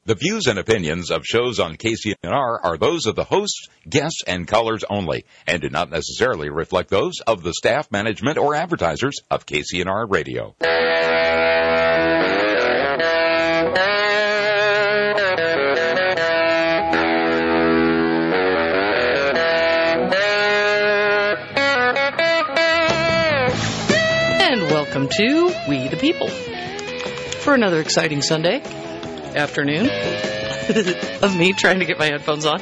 The views and opinions of shows on KCNR are those of the hosts, guests, and callers only, and do not necessarily reflect those of the staff, management, or advertisers of KCNR Radio. And welcome to We the People for another exciting Sunday afternoon of me trying to get my headphones on.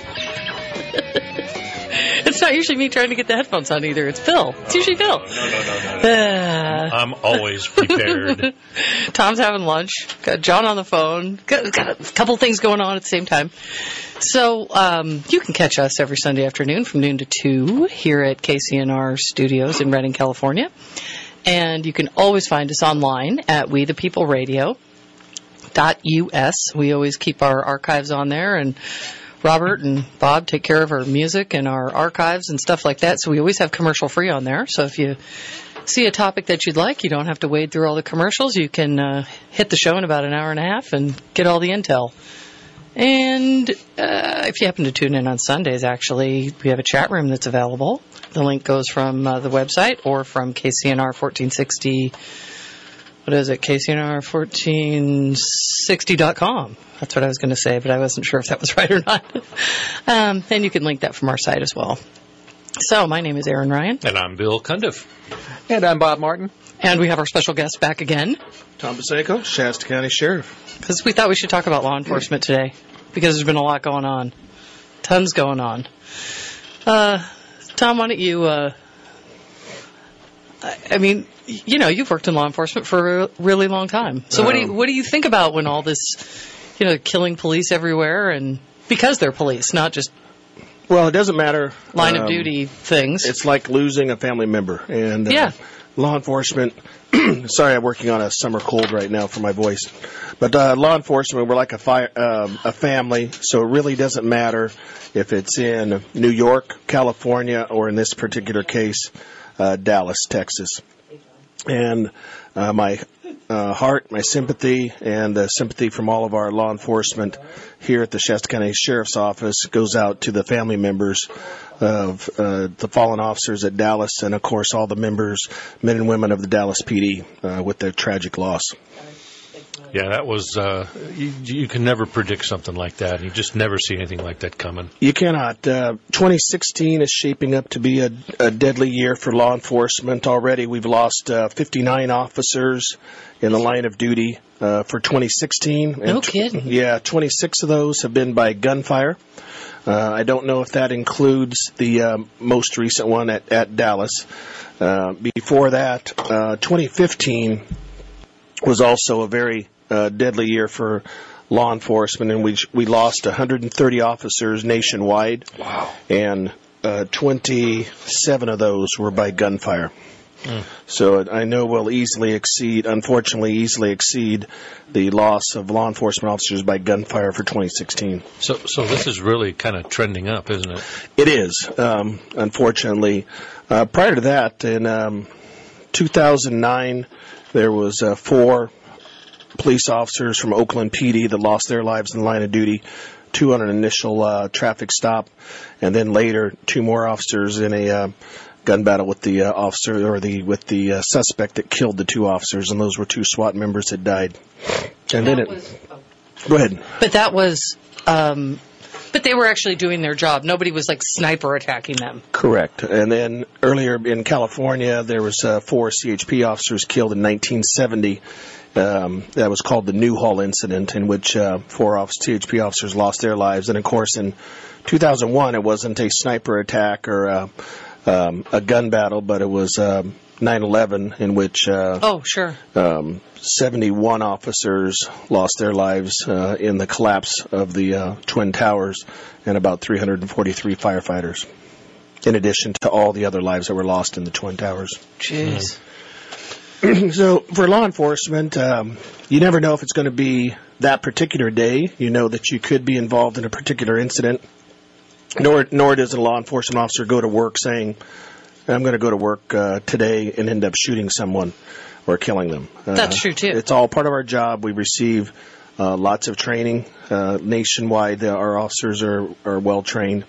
It's not usually me trying to get the headphones on either. It's Phil. It's usually Phil. No. I'm always prepared. Tom's having lunch. Got John on the phone. Got a couple things going on at the same time. So you can catch us every Sunday afternoon from noon to 2 here at KCNR Studios in Redding, California. And you can always find us online at WeThePeopleRadio.us. We always keep our archives on there, and Robert and Bob take care of our music and our archives and stuff like that, so we always have commercial free on there. So if you see a topic that you'd like, you don't have to wade through all the commercials. You can hit the show in about an hour and a half and get all the intel. And if you happen to tune in on Sundays, actually, we have a chat room that's available. The link goes from the website or from KCNR 1460. What is it? KCNR1460.com. That's what I was going to say, but I wasn't sure if that was right or not. And you can link that from our site as well. So my name is Erin Ryan. And I'm Bill Cundiff. And I'm Bob Martin. And we have our special guest back again. Tom Basenko, Shasta County Sheriff. Because we thought we should talk about law enforcement today. Because there's been a lot going on. Tons going on. Tom, why don't you... I mean, you know, you've worked in law enforcement for a really long time. So what do you think about when all this, you know, killing police everywhere, and because they're police, not just well, it doesn't matter line of duty things. It's like losing a family member, and law enforcement. Sorry, I'm working on a summer cold right now for my voice, but law enforcement, we're like a family. So it really doesn't matter if it's in New York, California, or in this particular case, Dallas, Texas. And my heart, my sympathy, and the sympathy from all of our law enforcement here at the Shasta County Sheriff's Office goes out to the family members of the fallen officers at Dallas, and, of course, all the members, men and women of the Dallas PD with their tragic loss. Yeah, that was, you can never predict something like that. You just never see anything like that coming. You cannot. 2016 is shaping up to be a deadly year for law enforcement. Already we've lost 59 officers in the line of duty for 2016. No kidding. Yeah, 26 of those have been by gunfire. I don't know if that includes the most recent one at Dallas. Before that, 2015 was also a very deadly year for law enforcement, and we lost 130 officers nationwide. Wow. And 27 of those were by gunfire. So I know we'll unfortunately easily exceed the loss of law enforcement officers by gunfire for 2016. So this is really kind of trending up, isn't it? It is, unfortunately. Prior to that, in 2009, there was 4 police officers from Oakland PD that lost their lives in the line of duty, 2 on an initial traffic stop, and then later 2 more officers in a gun battle with the officer with the suspect that killed the 2 officers, and those were 2 SWAT members that died. And then go ahead. But that was. But they were actually doing their job. Nobody was like sniper attacking them. Correct. And then earlier in California, there was 4 CHP officers killed in 1970. That was called the Newhall incident, in which 4 CHP officers lost their lives. And of course, in 2001, it wasn't a sniper attack or a gun battle, but it was 9/11, in which 71 officers lost their lives in the collapse of the Twin Towers, and about 343 firefighters, in addition to all the other lives that were lost in the Twin Towers. Jeez. So for law enforcement, you never know if it's going to be that particular day. You know that you could be involved in a particular incident. Nor does a law enforcement officer go to work saying, I'm going to go to work today and end up shooting someone or killing them. That's true, too. It's all part of our job. We receive lots of training. Nationwide, our officers are well trained.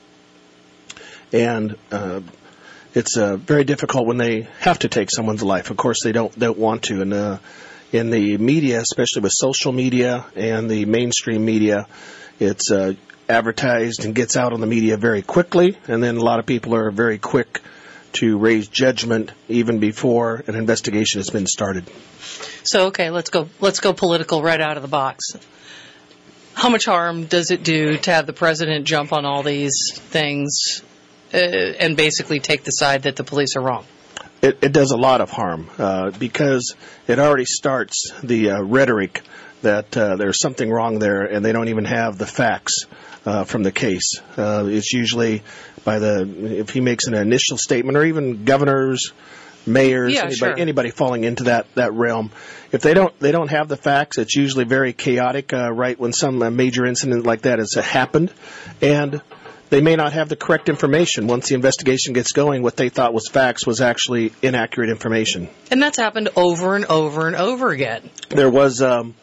And it's very difficult when they have to take someone's life. Of course, they don't want to. And in the media, especially with social media and the mainstream media, it's advertised and gets out on the media very quickly. And then a lot of people are very quick to raise judgment even before an investigation has been started. So, okay, let's go political right out of the box. How much harm does it do to have the president jump on all these things and basically take the side that the police are wrong? It does a lot of harm because it already starts the rhetoric that there's something wrong there, and they don't even have the facts from the case. It's usually if he makes an initial statement, or even governors, mayors, anybody falling into that realm. If they don't have the facts, it's usually very chaotic. Right when some major incident like that has happened, and they may not have the correct information. Once the investigation gets going, what they thought was facts was actually inaccurate information. And that's happened over and over and over again. There was an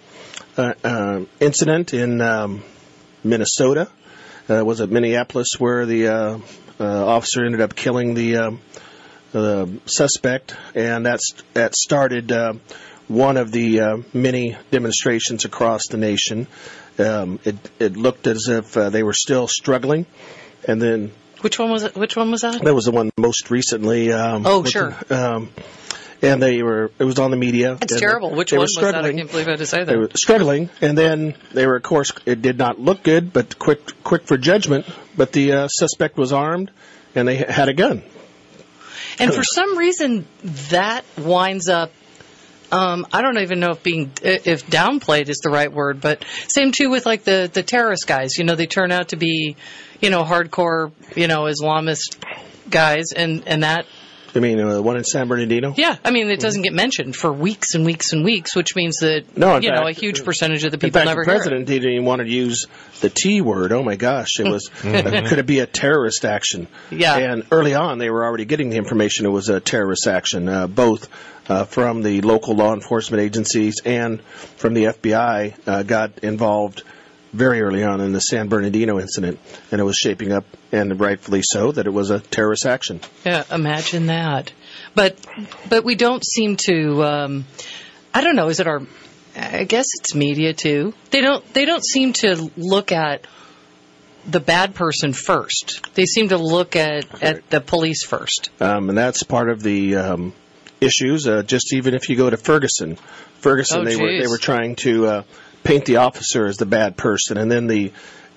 incident in Minnesota. Was it Minneapolis, where the officer ended up killing the suspect, and that started one of the many demonstrations across the nation. It looked as if they were still struggling, and then which one was it? Which one was that? That was the one most recently. Sure. And it was on the media. It's terrible. Which one was that? I can't believe I had to say that. They were struggling, and then they were, of course, it did not look good, but quick for judgment. But the suspect was armed, and they had a gun. And for some reason, that winds up, I don't even know if downplayed is the right word, but same too with like the terrorist guys. They turn out to be, hardcore, Islamist guys, and that. You mean the one in San Bernardino? Yeah, it doesn't get mentioned for weeks and weeks and weeks, which means that a huge percentage of the people never hear it. The president didn't even want to use the T word. Oh my gosh, it was could it be a terrorist action? Yeah. And early on, they were already getting the information it was a terrorist action, both from the local law enforcement agencies and from the FBI got involved very early on in the San Bernardino incident, and it was shaping up, and rightfully so, that it was a terrorist action. Yeah, imagine that. But we don't seem to. I don't know. Is it our? I guess it's media too. They don't seem to look at the bad person first. They seem to look at the police first. And that's part of the issues. Just even if you go to Ferguson, they were trying to paint the officer as the bad person, and then the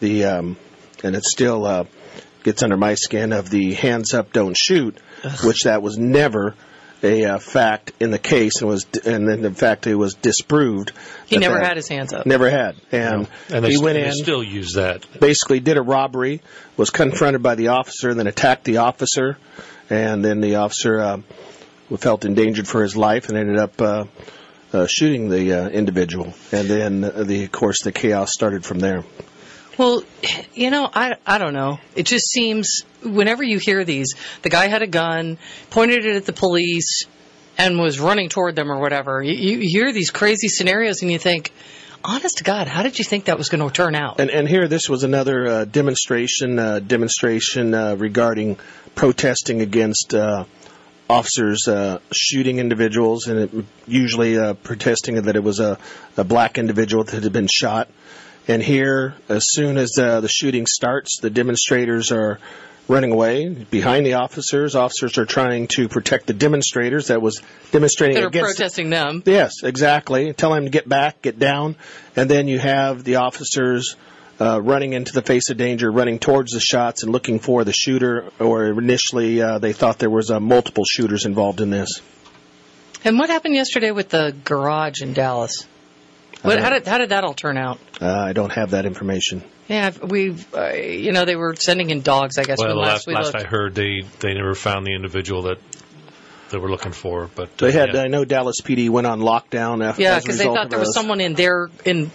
and it still gets under my skin of the hands up, don't shoot, which that was never a fact in the case, and then in fact it was disproved. He never had his hands up. Never had, and he went in. They still use that. Basically, did a robbery, was confronted by the officer, and then attacked the officer, and then the officer felt endangered for his life and ended up shooting the individual, and then of course the chaos started from there. Well, I don't know. It just seems whenever you hear these, the guy had a gun, pointed it at the police, and was running toward them or whatever. You hear these crazy scenarios and you think, honest to God, how did you think that was going to turn out? And here, this was another demonstration regarding protesting against officers shooting individuals, and it usually protesting that it was a black individual that had been shot. And here, as soon as the shooting starts, the demonstrators are running away behind the officers. Officers are trying to protect the demonstrators that was demonstrating that are against protesting them. Yes, exactly. Tell them to get back, get down. And then you have the officers running into the face of danger, running towards the shots and looking for the shooter, or initially they thought there was multiple shooters involved in this. And what happened yesterday with the garage in Dallas? How did that all turn out? I don't have that information. Yeah, they were sending in dogs, I guess. Well, last I heard, they never found the individual that they were looking for. But they had. I know Dallas PD went on lockdown after. Yeah, because they thought there was someone in their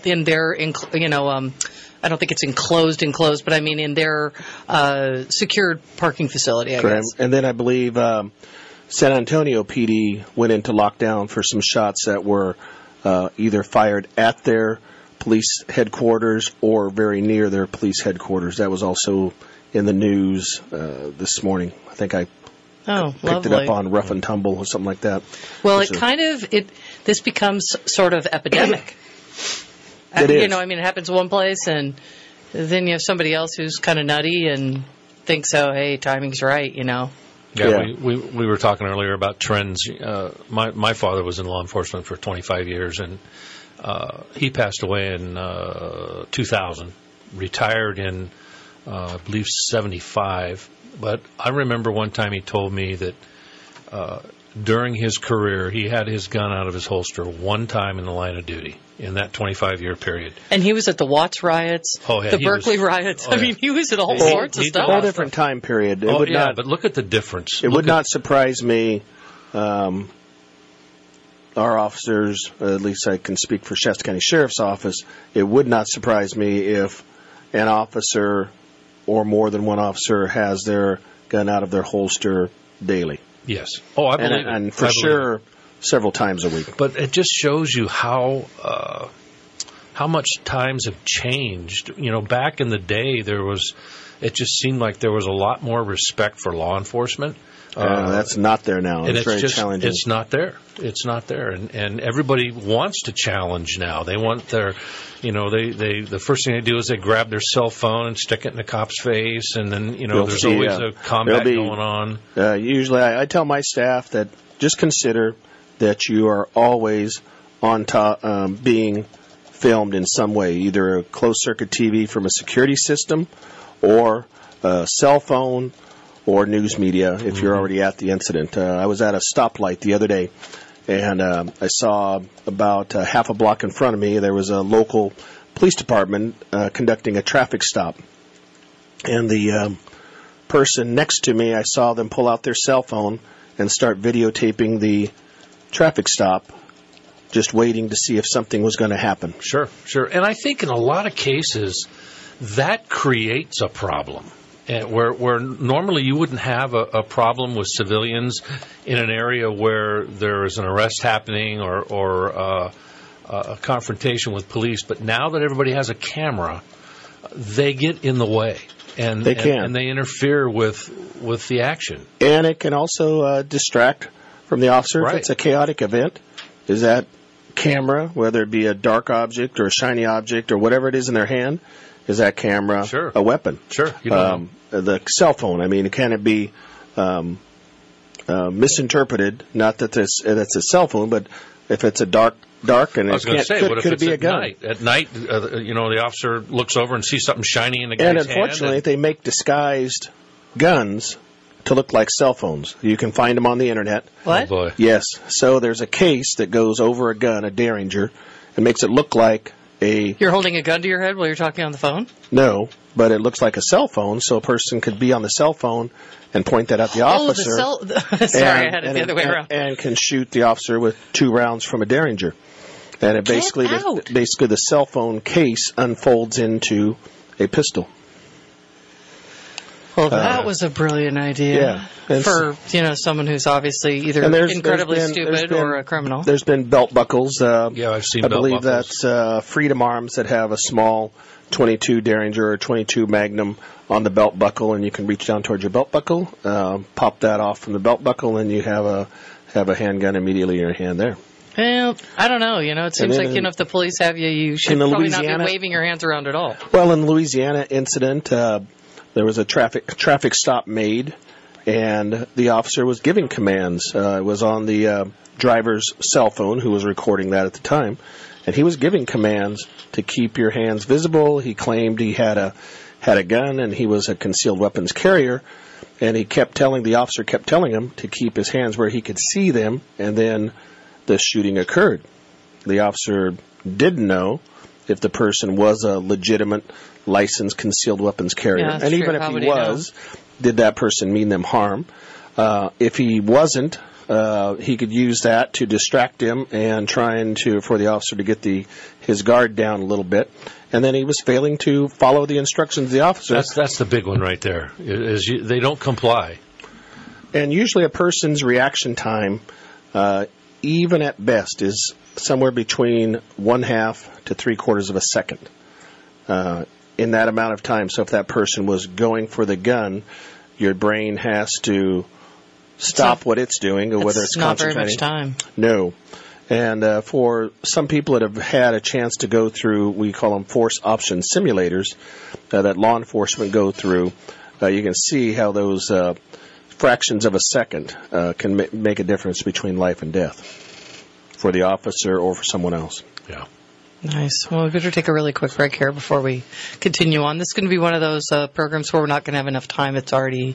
I don't think it's enclosed, but I mean in their secured parking facility, I guess. And then I believe San Antonio PD went into lockdown for some shots that were either fired at their police headquarters or very near their police headquarters. That was also in the news this morning. I think I picked it up on Rough and Tumble or something like that. Well, this becomes sort of epidemic. It is. You know, I mean, it happens one place, and then you have somebody else who's kind of nutty and thinks, oh, hey, timing's right, you know. Yeah. We were talking earlier about trends. My father was in law enforcement for 25 years, and he passed away in 2000, retired in, I believe, 75. But I remember one time he told me that during his career, he had his gun out of his holster one time in the line of duty in that 25-year period. And he was at the Watts riots, the Berkeley riots. I mean, he was at all sorts of stuff. A whole different time period. But look at the difference. It would not surprise me, our officers, at least I can speak for Shasta County Sheriff's Office, it would not surprise me if an officer or more than one officer has their gun out of their holster daily. Yes. Oh, I believe it. And for sure, several times a week. But it just shows you how much times have changed. You know, back in the day, it just seemed like there was a lot more respect for law enforcement. That's not there now. And it's very challenging. It's not there. It's not there. And everybody wants to challenge now. They want their, you know, the first thing they do is they grab their cell phone and stick it in the cop's face, and then, you know, there's always a combat going on. Usually I tell my staff that just consider that you are always on top, being filmed in some way, either a closed-circuit TV from a security system or a cell phone or news media if you're already at the incident. I was at a stoplight the other day, and I saw about half a block in front of me, there was a local police department conducting a traffic stop. And the person next to me, I saw them pull out their cell phone and start videotaping the traffic stop, just waiting to see if something was going to happen. Sure. And I think in a lot of cases, that creates a problem. Where normally you wouldn't have a problem with civilians in an area where there is an arrest happening or a confrontation with police. But now that everybody has a camera, they get in the way. And they interfere with the action. And it can also distract from the officer. Right. If it's a chaotic event, is that camera, whether it be a dark object or a shiny object or whatever it is in their hand, is that camera a weapon? Sure. You don't know. The cell phone, I mean, can it be misinterpreted? Not that that's a cell phone, but if it's a dark and could it be a gun? At night, you know, the officer looks over and sees something shiny in the guy's hand. And unfortunately, they make disguised guns to look like cell phones. You can find them on the internet. What? Oh boy. Yes. So there's a case that goes over a gun, a Derringer, and makes it look like You're holding a gun to your head while you're talking on the phone? No, but it looks like a cell phone, so a person could be on the cell phone and point that at the officer. Sorry, I had it the other way around. And can shoot the officer with 2 rounds from a Derringer. And it basically the cell phone case unfolds into a pistol. Well, that was a brilliant idea for someone who's obviously either incredibly stupid or a criminal. There's been belt buckles. I've seen belt buckles. I believe that's Freedom Arms that have a small 22 Derringer or 22 Magnum on the belt buckle, and you can reach down towards your belt buckle, pop that off from the belt buckle, and you have a handgun immediately in your hand there. Well, I don't know. It seems like if the police have you, you should probably not be waving your hands around at all. Well, in the Louisiana incident, there was a traffic stop made, and the officer was giving commands. It was on the driver's cell phone, who was recording that at the time, and he was giving commands to keep your hands visible. He claimed he had a gun, and he was a concealed weapons carrier, and the officer kept telling him to keep his hands where he could see them, and then the shooting occurred. The officer didn't know if the person was a legitimate licensed concealed weapons carrier. Yeah, and even if he was, did that person mean them harm? If he wasn't, he could use that to distract him and for the officer to get his guard down a little bit. And then he was failing to follow the instructions of the officer. That's the big one right there. They don't comply. And usually a person's reaction time even at best, is somewhere between 1/2 to 3/4 of a second in that amount of time. So if that person was going for the gun, your brain has to stop what it's doing, or whether it's concentrating. Not very much time. No. And for some people that have had a chance to go through, we call them force option simulators, that law enforcement go through, you can see how those fractions of a second can make a difference between life and death for the officer or for someone else. Yeah. Nice. Well, we better take a really quick break here before we continue on. This is going to be one of those programs where we're not going to have enough time. It's already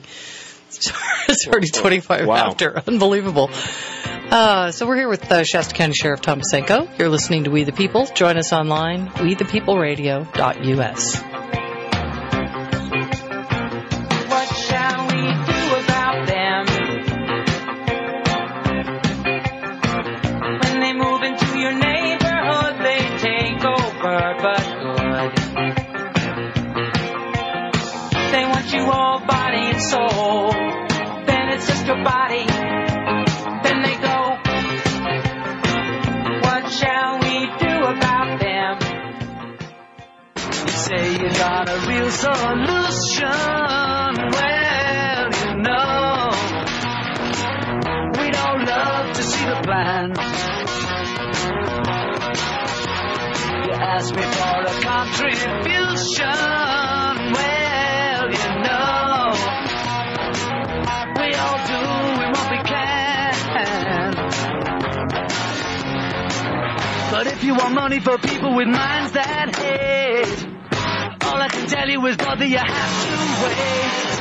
25 after. Unbelievable. So we're here with Shasta County Sheriff Tom Pasenko. You're listening to We the People. Join us online, wethepeopleradio.us. What shall we do about them? When they move into your neighborhood, they take over, but good. They want you all body and soul. Then it's just your body. Then they go. What shall we do about them? You say you got a real solution. Well, you know, we don't love to see the plan. You ask me for a contribution. Well, you know, we all do what we can. But if you want money for people with minds that hate, all I can tell you is, brother, you have to wait.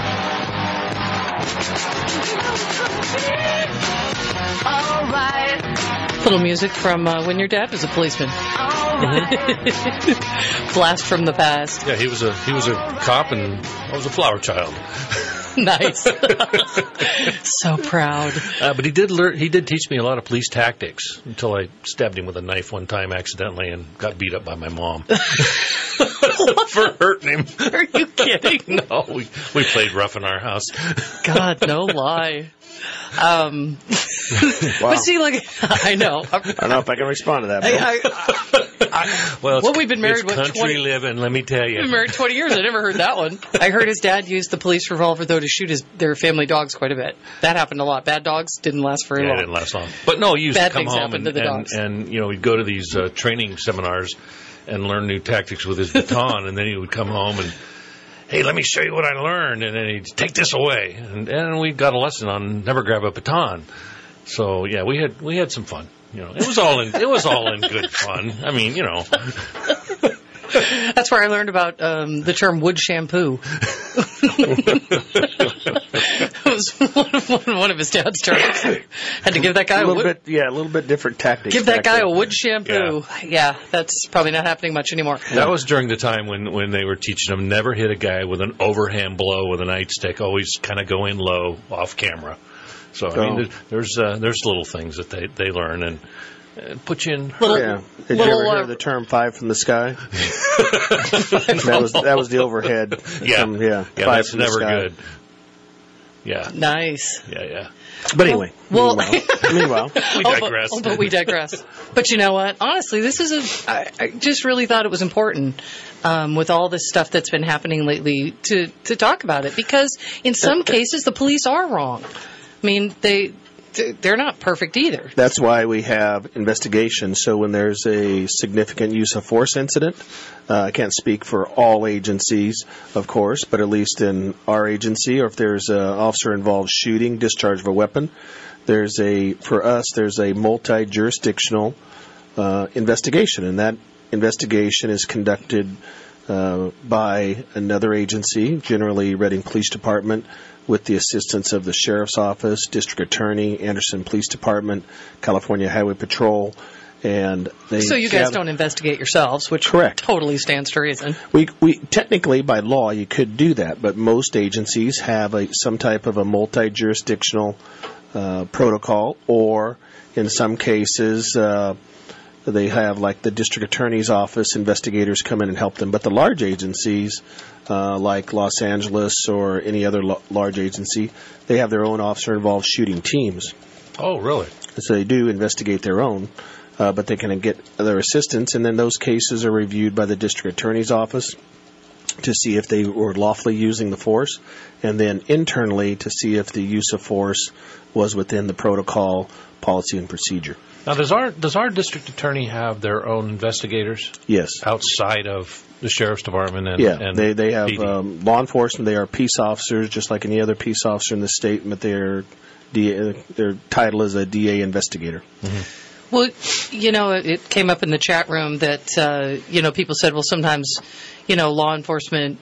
All right. Little music from when your dad was a policeman. All right. Blast from the past. Yeah, he was a cop, and I was a flower child. Nice. So proud. But he did teach me a lot of police tactics until I stabbed him with a knife one time accidentally and got beat up by my mom. For hurting him. Are you kidding? No, we played rough in our house. God, no lie. Wow. But see, like, I know. I don't know if I can respond to that. Well, we've been married, it's country living, let me tell you. We've been married 20 years. I never heard that one. I heard his dad used the police revolver, though, to shoot their family dogs quite a bit. That happened a lot. Bad dogs didn't last very long. Yeah, it didn't last long. But no, he used Bad to come things home happened to the dogs. and you know, he'd go to these training seminars and learn new tactics with his baton, and then he would come home and, hey, let me show you what I learned, and then he'd take this away, and we got a lesson on never grab a baton. So yeah, we had some fun. You know, it was all in good fun. I mean, you know. That's where I learned about the term wood shampoo. It was one of his dad's terms. Had to give that guy a little bit different tactics. Give that guy a wood shampoo. Yeah, that's probably not happening much anymore. That was during the time when they were teaching them never hit a guy with an overhand blow with a nightstick. Always kind of go in low, off camera. So I mean, there's little things that they learn and put you in. Did you ever hear the term "five from the sky"? that was the overhead. Yeah, five that's never good. Yeah. Nice. Yeah. But anyway, meanwhile, we digress. But we digress. But you know what? Honestly, I just really thought it was important with all this stuff that's been happening lately to talk about it, because in some cases the police are wrong. I mean, they're not perfect either. That's why we have investigations. So when there's a significant use of force incident, I can't speak for all agencies, of course, but at least in our agency, or if there's an officer-involved shooting, discharge of a weapon, there's a multi-jurisdictional investigation, and that investigation is conducted by another agency, generally Reading Police Department, with the assistance of the Sheriff's Office, District Attorney, Anderson Police Department, California Highway Patrol, and So you guys don't investigate yourselves, which correct. Totally stands to reason. We technically, by law, you could do that, but most agencies have some type of a multi-jurisdictional protocol, or in some cases, they have, like the District Attorney's Office, investigators come in and help them. But the large agencies, like Los Angeles or any other large agency, they have their own officer-involved shooting teams. Oh, really? So they do investigate their own, but they can get other assistance, and then those cases are reviewed by the district attorney's office to see if they were lawfully using the force, and then internally to see if the use of force was within the protocol, policy, and procedure. Now, does our district attorney have their own investigators? Yes. Outside of the sheriff's department and they have PD? Law enforcement. They are peace officers, just like any other peace officer in the state, but their title is a DA investigator. Mm-hmm. Well, it came up in the chat room that people said, well, sometimes law enforcement,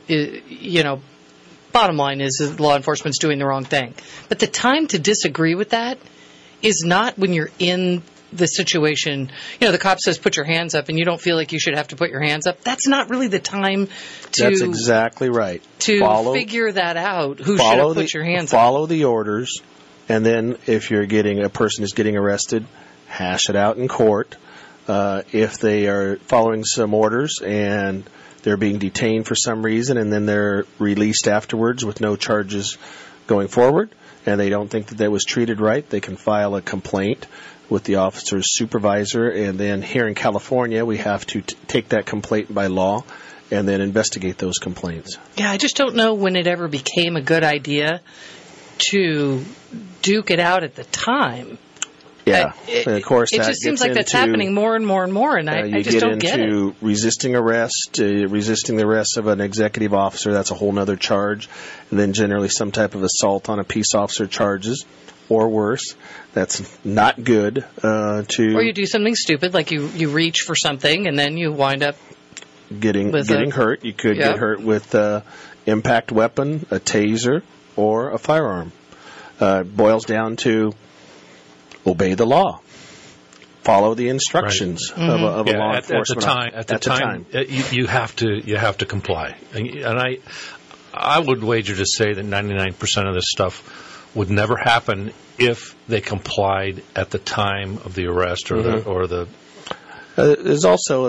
bottom line is law enforcement's doing the wrong thing. But the time to disagree with that is not when you're in the situation. The cop says put your hands up and you don't feel like you should have to put your hands up. That's not really the time to... That's exactly right. To figure that out, who should have put your hands up. Follow the orders, and then if a person is getting arrested, hash it out in court. If they are following some orders and they're being detained for some reason and then they're released afterwards with no charges going forward, and they don't think that was treated right, they can file a complaint with the officer's supervisor, and then here in California we have to take that complaint by law and then investigate those complaints. Yeah, I just don't know when it ever became a good idea to duke it out at the time. Yeah, and of course it just seems like that's happening more and more and more, and I just don't get it. You get into resisting arrest, resisting the arrest of an executive officer. That's a whole other charge, and then generally some type of assault on a peace officer charges, or worse. That's not good. Or you do something stupid, like you reach for something, and then you wind up getting hurt. You could get hurt with an impact weapon, a taser, or a firearm. It boils down to obey the law. Follow the instructions of a law enforcement. At the time, you have to comply. And I would wager to say that 99% of this stuff would never happen if they complied at the time of the arrest or the. There's also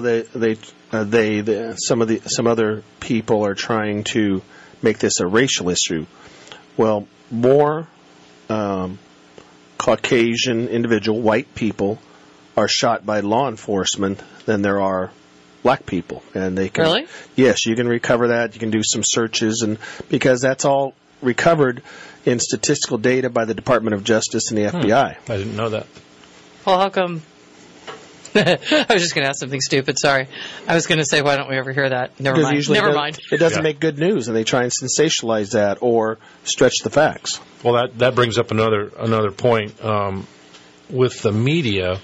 some other people are trying to make this a racial issue. Well, more Caucasian individual, white people, are shot by law enforcement than there are black people, and they can. Really? Yes, you can recover that. You can do some searches, and because that's all recovered in statistical data by the Department of Justice and the FBI. I didn't know that. Well, how come? I was just going to ask something stupid. Sorry. I was going to say, why don't we ever hear that? Never mind. It doesn't make good news, and they try and sensationalize that or stretch the facts. Well, that brings up another point. With the media,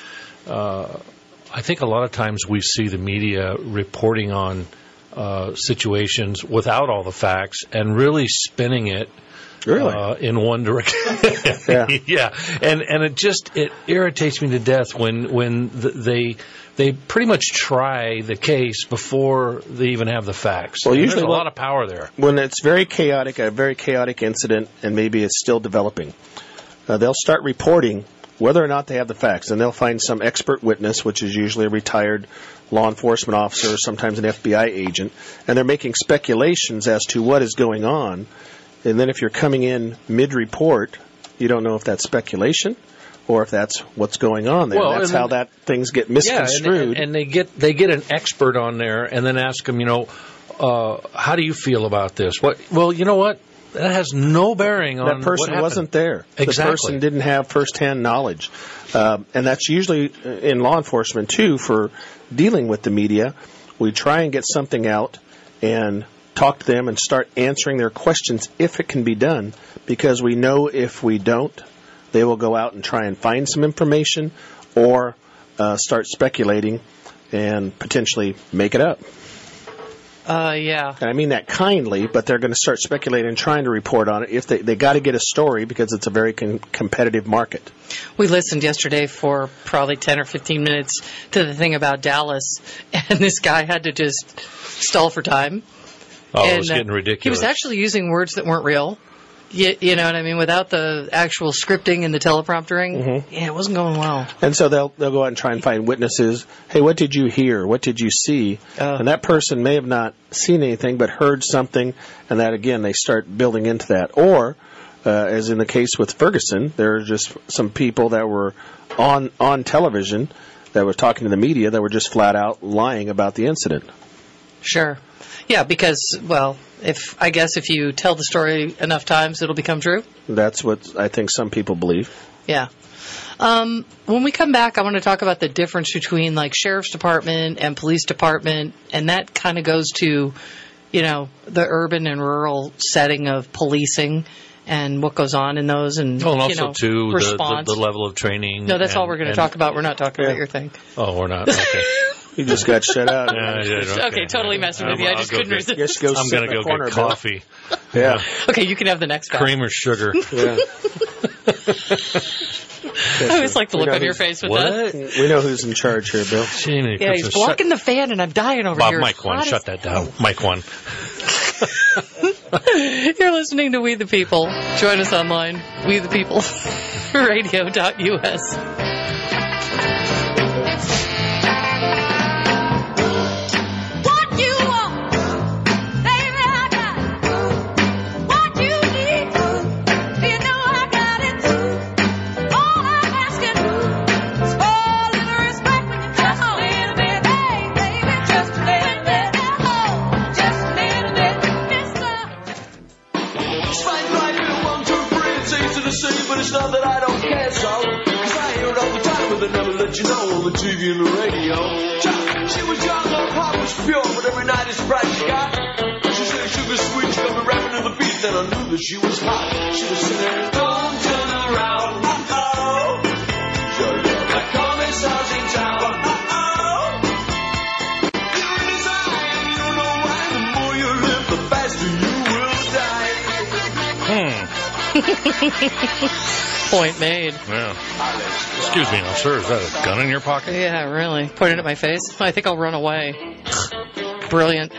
I think a lot of times we see the media reporting on situations without all the facts and really spinning it in one direction. Yeah. And it irritates me to death when they pretty much try the case before they even have the facts. Well, usually there's a lot of power there. When it's a very chaotic incident, and maybe it's still developing, they'll start reporting whether or not they have the facts, and they'll find some expert witness, which is usually a retired law enforcement officer or sometimes an FBI agent, and they're making speculations as to what is going on. And then if you're coming in mid-report, you don't know if that's speculation or if that's what's going on there. Well, that's how things get misconstrued. Yeah, and they get an expert on there and then ask them, how do you feel about this? Well, you know what? That has no bearing on that person wasn't there. Exactly. The person didn't have firsthand knowledge. And that's usually in law enforcement, too, for dealing with the media. We try and get something out and talk to them and start answering their questions if it can be done, because we know if we don't, they will go out and try and find some information or start speculating and potentially make it up. Yeah. And I mean that kindly, but they're going to start speculating and trying to report on it. If they got to get a story because it's a very competitive market. We listened yesterday for probably 10 or 15 minutes to the thing about Dallas, and this guy had to just stall for time. Oh, it was getting ridiculous. He was actually using words that weren't real. You know what I mean? Without the actual scripting and the telepromptering, yeah, it wasn't going well. And so they'll go out and try and find witnesses. Hey, what did you hear? What did you see? And that person may have not seen anything but heard something, and that, again, they start building into that. Or as in the case with Ferguson, there are just some people that were on television that were talking to the media that were just flat out lying about the incident. Sure. Yeah, because, well, if you tell the story enough times, it'll become true. That's what I think some people believe. Yeah. When we come back, I want to talk about the difference between, like, sheriff's department and police department, and that kind of goes to, the urban and rural setting of policing and what goes on in those, and also too response. The level of training. No, that's all we're going to talk about. We're not talking about your thing. Oh, we're not. Okay. You just got shut out. Okay, totally messing with you. I just couldn't resist. I'm going to go get coffee. Yeah. Okay, you can have the next one. Cream or sugar? Yeah. I always like the look on your face with that. We know who's in charge here, Bill. Yeah, he's blocking the fan, and I'm dying over here. Mike 1, shut that down. Mike 1. You're listening to We the People. Join us online, We the People, radio.us. TV and the radio. She was young, her heart was pure, but every night it's bright she got. She said sugar sweet, she got me rapping to the beat, then I knew that she was hot. She was singing, don't turn around, uh-oh. That commissar's in town, uh-oh. You're in his eye, and you know why. The more you live, the faster you will die. Point made. Yeah. Excuse me, officer. Is that a gun in your pocket? Yeah, really. Pointed at my face. I think I'll run away. Brilliant.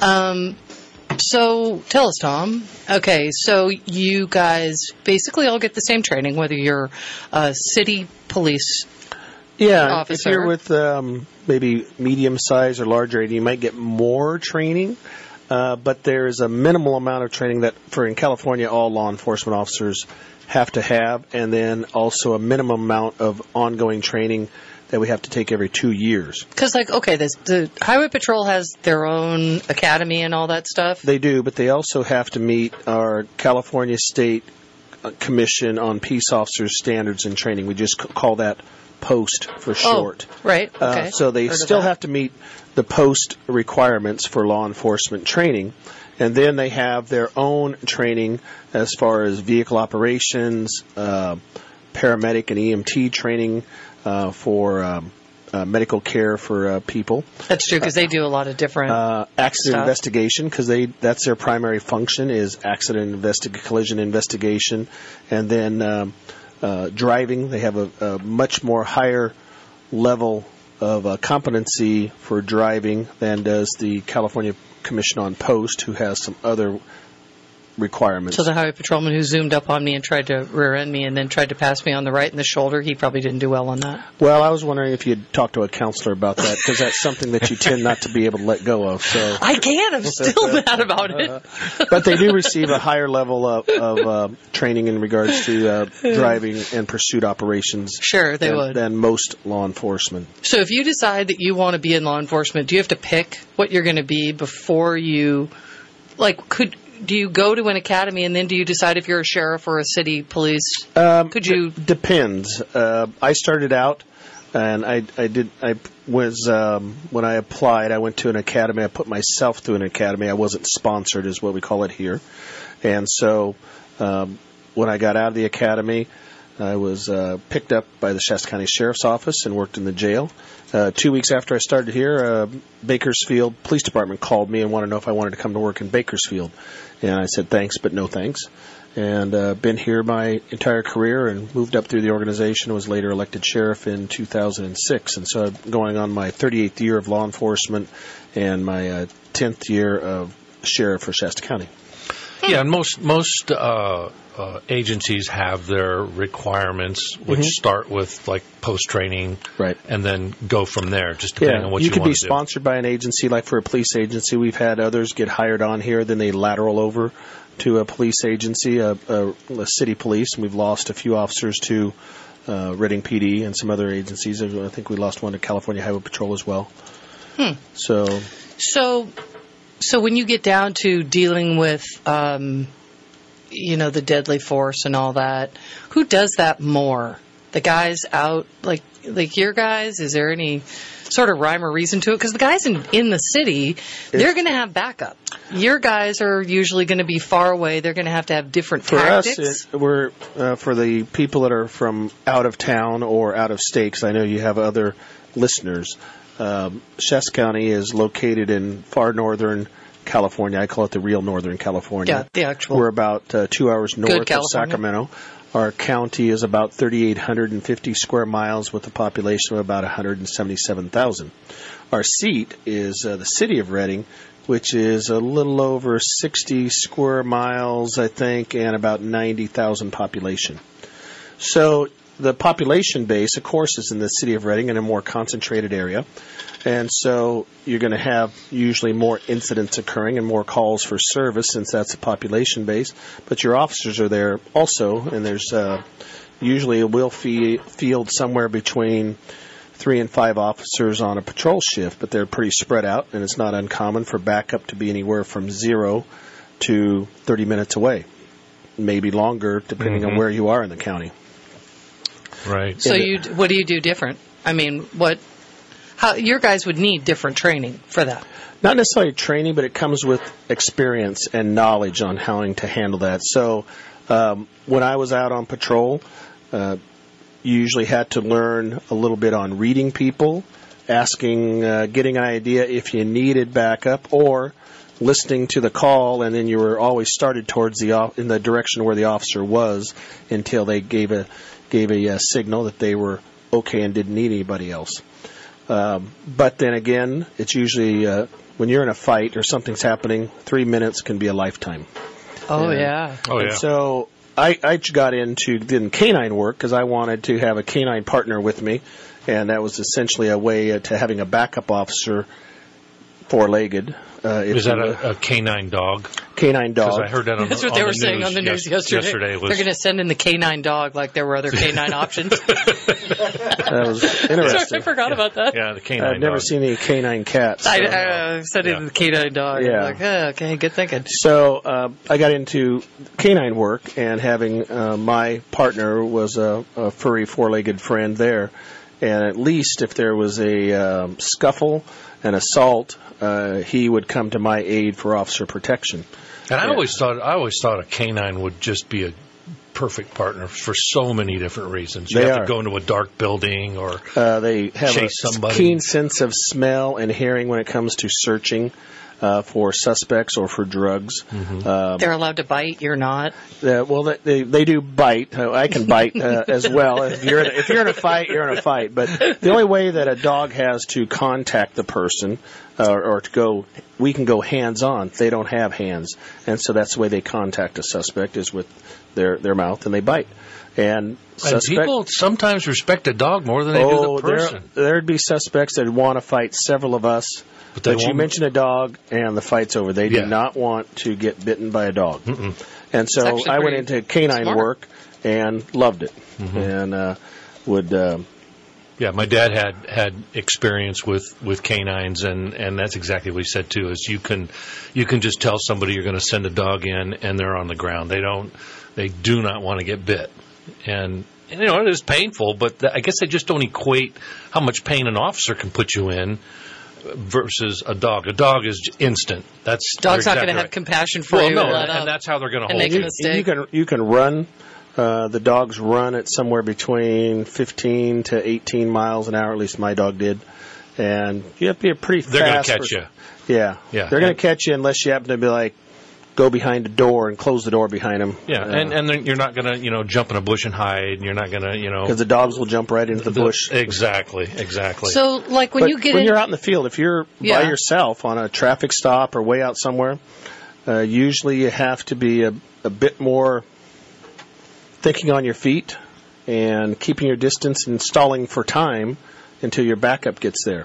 So tell us, Tom. Okay, so you guys basically all get the same training, whether you're a city police officer. If you're with maybe medium size or larger area, you might get more training. But there's a minimal amount of training that, in California, all law enforcement officers have to have, and then also a minimum amount of ongoing training that we have to take every 2 years. Because, the Highway Patrol has their own academy and all that stuff? They do, but they also have to meet our California State Commission on Peace Officers Standards and Training. We just call that POST for short. Oh, right. Okay. So they still have to meet the POST requirements for law enforcement training. And then they have their own training as far as vehicle operations, paramedic and EMT training for medical care for people. That's true, because they do a lot of different accident investigation, because that's their primary function is collision investigation. And then driving, they have a much more higher level of competency for driving than does the California Commission on Post, who has some other requirements. So the highway patrolman who zoomed up on me and tried to rear-end me and then tried to pass me on the right in the shoulder, he probably didn't do well on that. Well, I was wondering if you'd talk to a counselor about that, because that's something that you tend not to be able to let go of. So I can't. I'm still mad about it. But they do receive a higher level of training in regards to driving and pursuit operations. Sure, they would. Than most law enforcement. So if you decide that you want to be in law enforcement, do you have to pick what you're going to be before you, do you go to an academy and then do you decide if you're a sheriff or a city police? Depends. I started out, and when I applied, I went to an academy. I put myself through an academy. I wasn't sponsored, is what we call it here. And so when I got out of the academy, I was picked up by the Shasta County Sheriff's Office and worked in the jail. 2 weeks after I started here, Bakersfield Police Department called me and wanted to know if I wanted to come to work in Bakersfield. And I said thanks, but no thanks. And been here my entire career and moved up through the organization. Was later elected sheriff in 2006. And so I'm going on my 38th year of law enforcement and my 10th year of sheriff for Shasta County. Yeah, and most agencies have their requirements, which start with like post training, right, and then go from there. Just depending on what you want to do. You could be sponsored by an agency, like for a police agency. We've had others get hired on here, then they lateral over to a police agency, a city police, and we've lost a few officers to Reading PD and some other agencies. I think we lost one to California Highway Patrol as well. So when you get down to dealing with, the deadly force and all that, who does that more? The guys out, like your guys? Is there any sort of rhyme or reason to it? Because the guys in the city, they're going to have backup. Your guys are usually going to be far away. They're going to have different tactics. For us, for the people that are from out of town or out of state, 'cause I know you have other listeners, Shasta County is located in far northern California. I call it the real northern California. Yeah, the actual. We're about 2 hours north of Sacramento. Our county is about 3,850 square miles with a population of about 177,000. Our seat is the city of Reading, which is a little over 60 square miles, I think, and about 90,000 population. So the population base, of course, is in the city of Reading in a more concentrated area. And so you're going to have usually more incidents occurring and more calls for service since that's a population base. But your officers are there also, and there's usually we'll field somewhere between 3 and 5 officers on a patrol shift, but they're pretty spread out, and it's not uncommon for backup to be anywhere from 0 to 30 minutes away, maybe longer, depending on where you are in the county. Right. So what do you do different? I mean, how your guys would need different training for that? Not necessarily training, but it comes with experience and knowledge on how to handle that. So when I was out on patrol, you usually had to learn a little bit on reading people, asking, getting an idea if you needed backup, or listening to the call, and then you were always started towards in the direction where the officer was until they gave a signal that they were okay and didn't need anybody else. But then again, it's usually when you're in a fight or something's happening, 3 minutes can be a lifetime. Oh, yeah. Oh, yeah. And so I got into doing canine work because I wanted to have a canine partner with me, and that was essentially a way to having a backup officer, 4-legged. Is that a canine dog? Canine dog. Because I heard that That's what they were saying on the news yesterday. They're going to send in the canine dog like there were other canine options. That was interesting. I forgot about that. Yeah, the canine I've never seen any canine cats. So. I said it the canine dog. Yeah. I'm like, okay, good thinking. So I got into canine work, and having my partner was a furry 4-legged friend there. And at least if there was a scuffle, an assault, he would come to my aid for officer protection. And I always thought a canine would just be a perfect partner for so many different reasons. You have to go into a dark building or they have chase somebody. Keen sense of smell and hearing when it comes to searching for suspects or for drugs. They're allowed to bite. You're not. Well, they do bite. I can bite as well. If you're in a fight, you're in a fight. But the only way that a dog has to contact the person or to go, we can go hands on. They don't have hands, and so that's the way they contact a suspect is with their mouth, and they bite. And people sometimes respect a dog more than they do the person. There'd be suspects that want to fight several of us. But you mention a dog, and the fight's over. They do not want to get bitten by a dog. And so I went into canine work and loved it. And would... Yeah, my dad had experience with canines, and that's exactly what he said, too, is you can just tell somebody you're going to send a dog in, and they're on the ground. They do not want to get bit. And it is painful, but I guess they just don't equate how much pain an officer can put you in versus a dog. A dog is instant. Dog's not going to have compassion for you. No, and that's how they're going to hold you. You can run. The dogs run at somewhere between 15 to 18 miles an hour. At least my dog did. And you have to be a pretty fast. They're going to catch you. Yeah. They're going to catch you unless you happen to be like, go behind a door and close the door behind them. Yeah, and then you're not going to, jump in a bush and hide, and you're not going to, Because the dogs will jump right into the bush. Exactly. So, like, when you're out in the field, if you're by yourself on a traffic stop or way out somewhere, Usually you have to be a bit more thinking on your feet and keeping your distance and stalling for time until your backup gets there.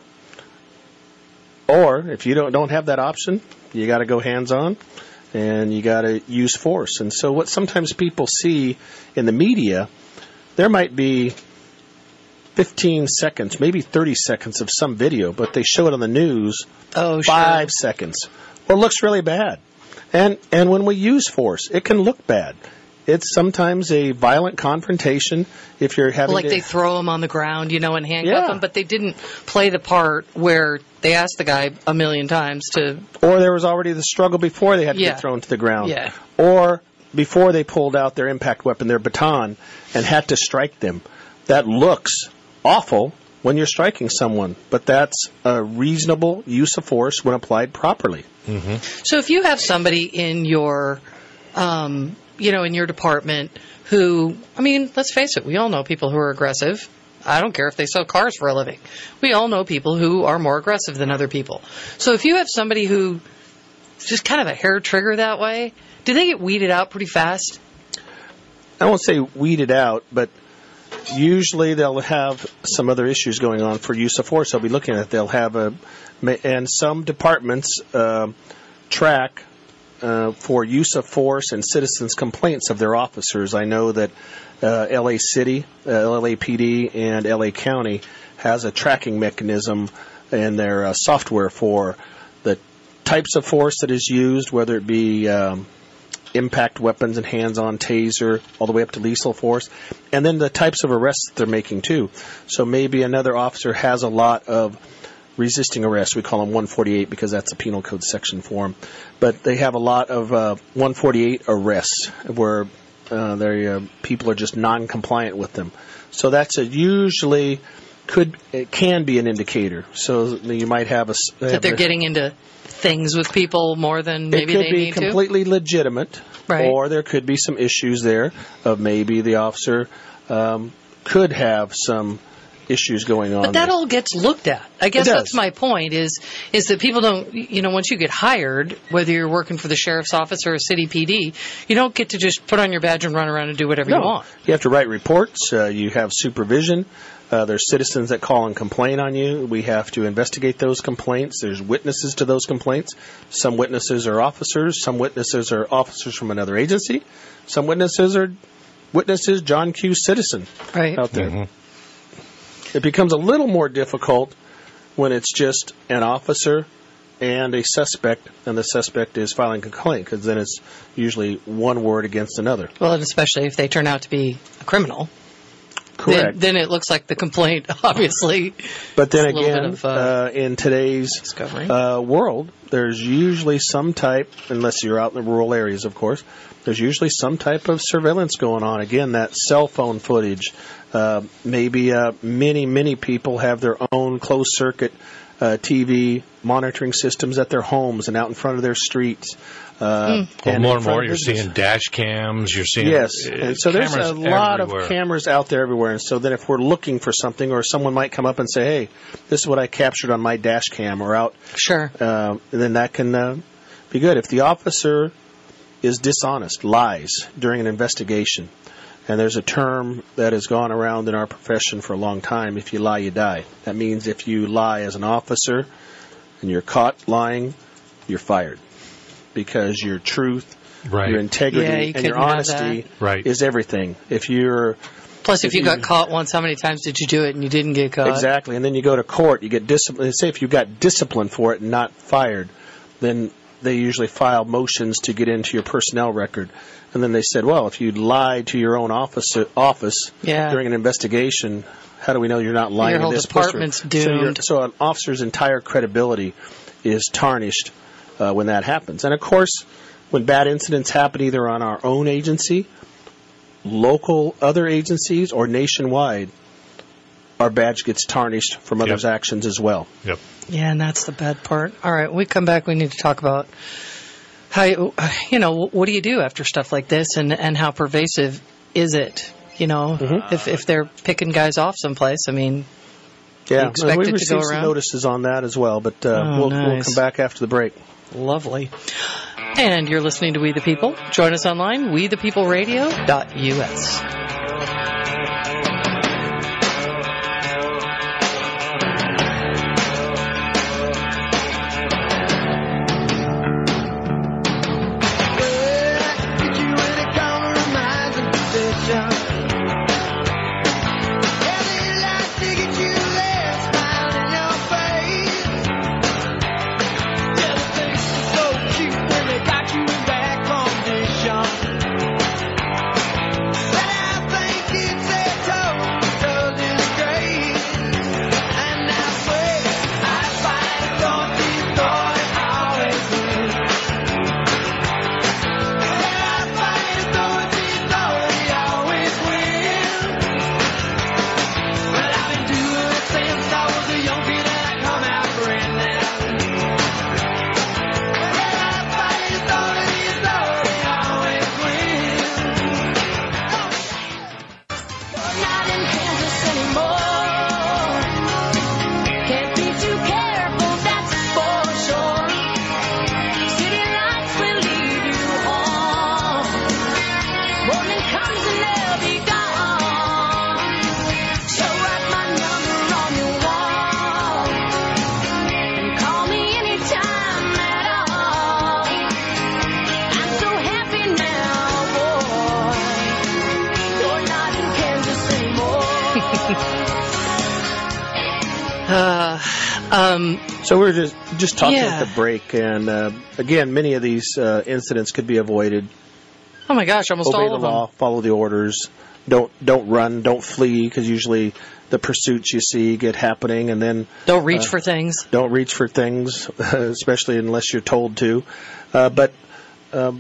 Or if you don't have that option, you got to go hands-on and you got to use force. And so what sometimes people see in the media, there might be 15 seconds, maybe 30 seconds of some video, but they show it on the news 5 seconds. Well, it looks really bad. And when we use force, it can look bad. It's sometimes a violent confrontation if you're having they throw them on the ground, and handcuff them, but they didn't play the part where they asked the guy a million times to... Or there was already the struggle before they had to get thrown to the ground. Yeah. Or before they pulled out their impact weapon, their baton, and had to strike them. That looks awful when you're striking someone, but that's a reasonable use of force when applied properly. Mm-hmm. So if you have somebody in your... in your department who, let's face it, we all know people who are aggressive. I don't care if they sell cars for a living. We all know people who are more aggressive than other people. So if you have somebody who is just kind of a hair trigger that way, do they get weeded out pretty fast? I won't say weeded out, but usually they'll have some other issues going on for use of force. They'll be looking at, and some departments track for use of force and citizens' complaints of their officers. I know that LA City, LAPD, and LA County has a tracking mechanism in their software for the types of force that is used, whether it be impact weapons and hands-on taser, all the way up to lethal force, and then the types of arrests that they're making too. So maybe another officer has a lot of resisting arrest. We call them 148 because that's a penal code section for them. But they have a lot of 148 arrests where people are just non-compliant with them. So that's usually can be an indicator. So you might have that they're getting into things with people more than maybe they need to. It could be completely legitimate, right. Or there could be some issues there of maybe the officer could have some issues going on. But that all gets looked at. I guess that's my point is that people don't, once you get hired, whether you're working for the sheriff's office or a city PD, you don't get to just put on your badge and run around and do whatever you want. You have to write reports. You have supervision. There's citizens that call and complain on you. We have to investigate those complaints. There's witnesses to those complaints. Some witnesses are officers. Some witnesses are officers from another agency. Some witnesses are John Q. citizen out there. Mm-hmm. It becomes a little more difficult when it's just an officer and a suspect, and the suspect is filing a complaint, because then it's usually one word against another. Well, and especially if they turn out to be a criminal. Correct. Then it looks like the complaint, obviously. But then again, in today's world, there's usually some type, unless you're out in the rural areas, of course, there's usually some type of surveillance going on. Again, that cell phone footage. Maybe many people have their own closed-circuit TV monitoring systems at their homes and out in front of their streets. And more and more, you're seeing dash cams. You're seeing and so there's a lot of cameras out there everywhere. And so then, if we're looking for something, or someone might come up and say, "Hey, this is what I captured on my dash cam," or out, then that can be good. If the officer is dishonest, lies during an investigation. And there's a term that has gone around in our profession for a long time: if you lie, you die. That means if you lie as an officer and you're caught lying, you're fired. Because your truth, your integrity, and your honesty is everything. If you got caught once, how many times did you do it and you didn't get caught? Exactly. And then you go to court, you get disciplined. Say if you got disciplined for it and not fired, then they usually file motions to get into your personnel record. And then they said, well, if you lied to your own office during an investigation, how do we know you're not lying in this? Your whole department's doomed. So an officer's entire credibility is tarnished when that happens. And, of course, when bad incidents happen either on our own agency, local other agencies, or nationwide, our badge gets tarnished from others' actions as well. Yep. Yeah, and that's the bad part. All right, when we come back, we need to talk about how, what do you do after stuff like this, and how pervasive is it? If they're picking guys off someplace, we received some notices on that as well, but we'll come back after the break. Lovely. And you're listening to We the People. Join us online, wethepeopleradio.us. So we were just talking at the break, and again, many of these incidents could be avoided. Oh my gosh, almost all of them. Obey the law, follow the orders. Don't run, don't flee, because usually the pursuits you see get happening, and then don't reach for things. Don't reach for things, especially unless you're told to. But all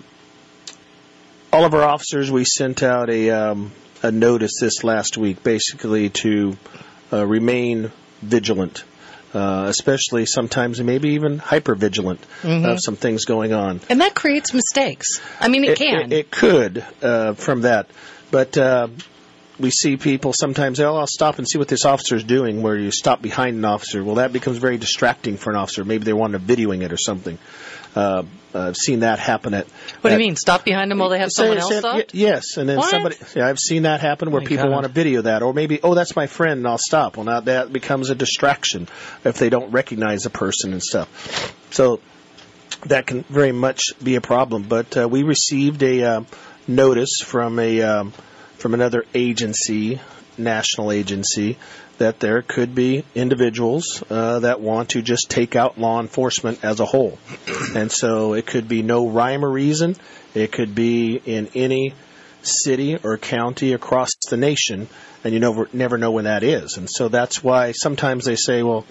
of our officers, we sent out a notice this last week, basically to remain vigilant. Especially sometimes maybe even hyper-vigilant of some things going on. And that creates mistakes. I mean, it can. It could from that. But we see people sometimes say, I'll stop and see what this officer is doing, where you stop behind an officer. Well, that becomes very distracting for an officer. Maybe they want to videoing it or something. I've seen that happen at... What do you mean? Stop behind them while they have someone else stopped? Yes, and then somebody... Yeah, I've seen that happen where people want to video that. Or maybe, that's my friend, and I'll stop. Well, now that becomes a distraction if they don't recognize a person and stuff. So that can very much be a problem. But we received a notice from another agency, national agency, that there could be individuals that want to just take out law enforcement as a whole. And so it could be no rhyme or reason. It could be in any city or county across the nation, and you never know when that is. And so that's why sometimes they say, well,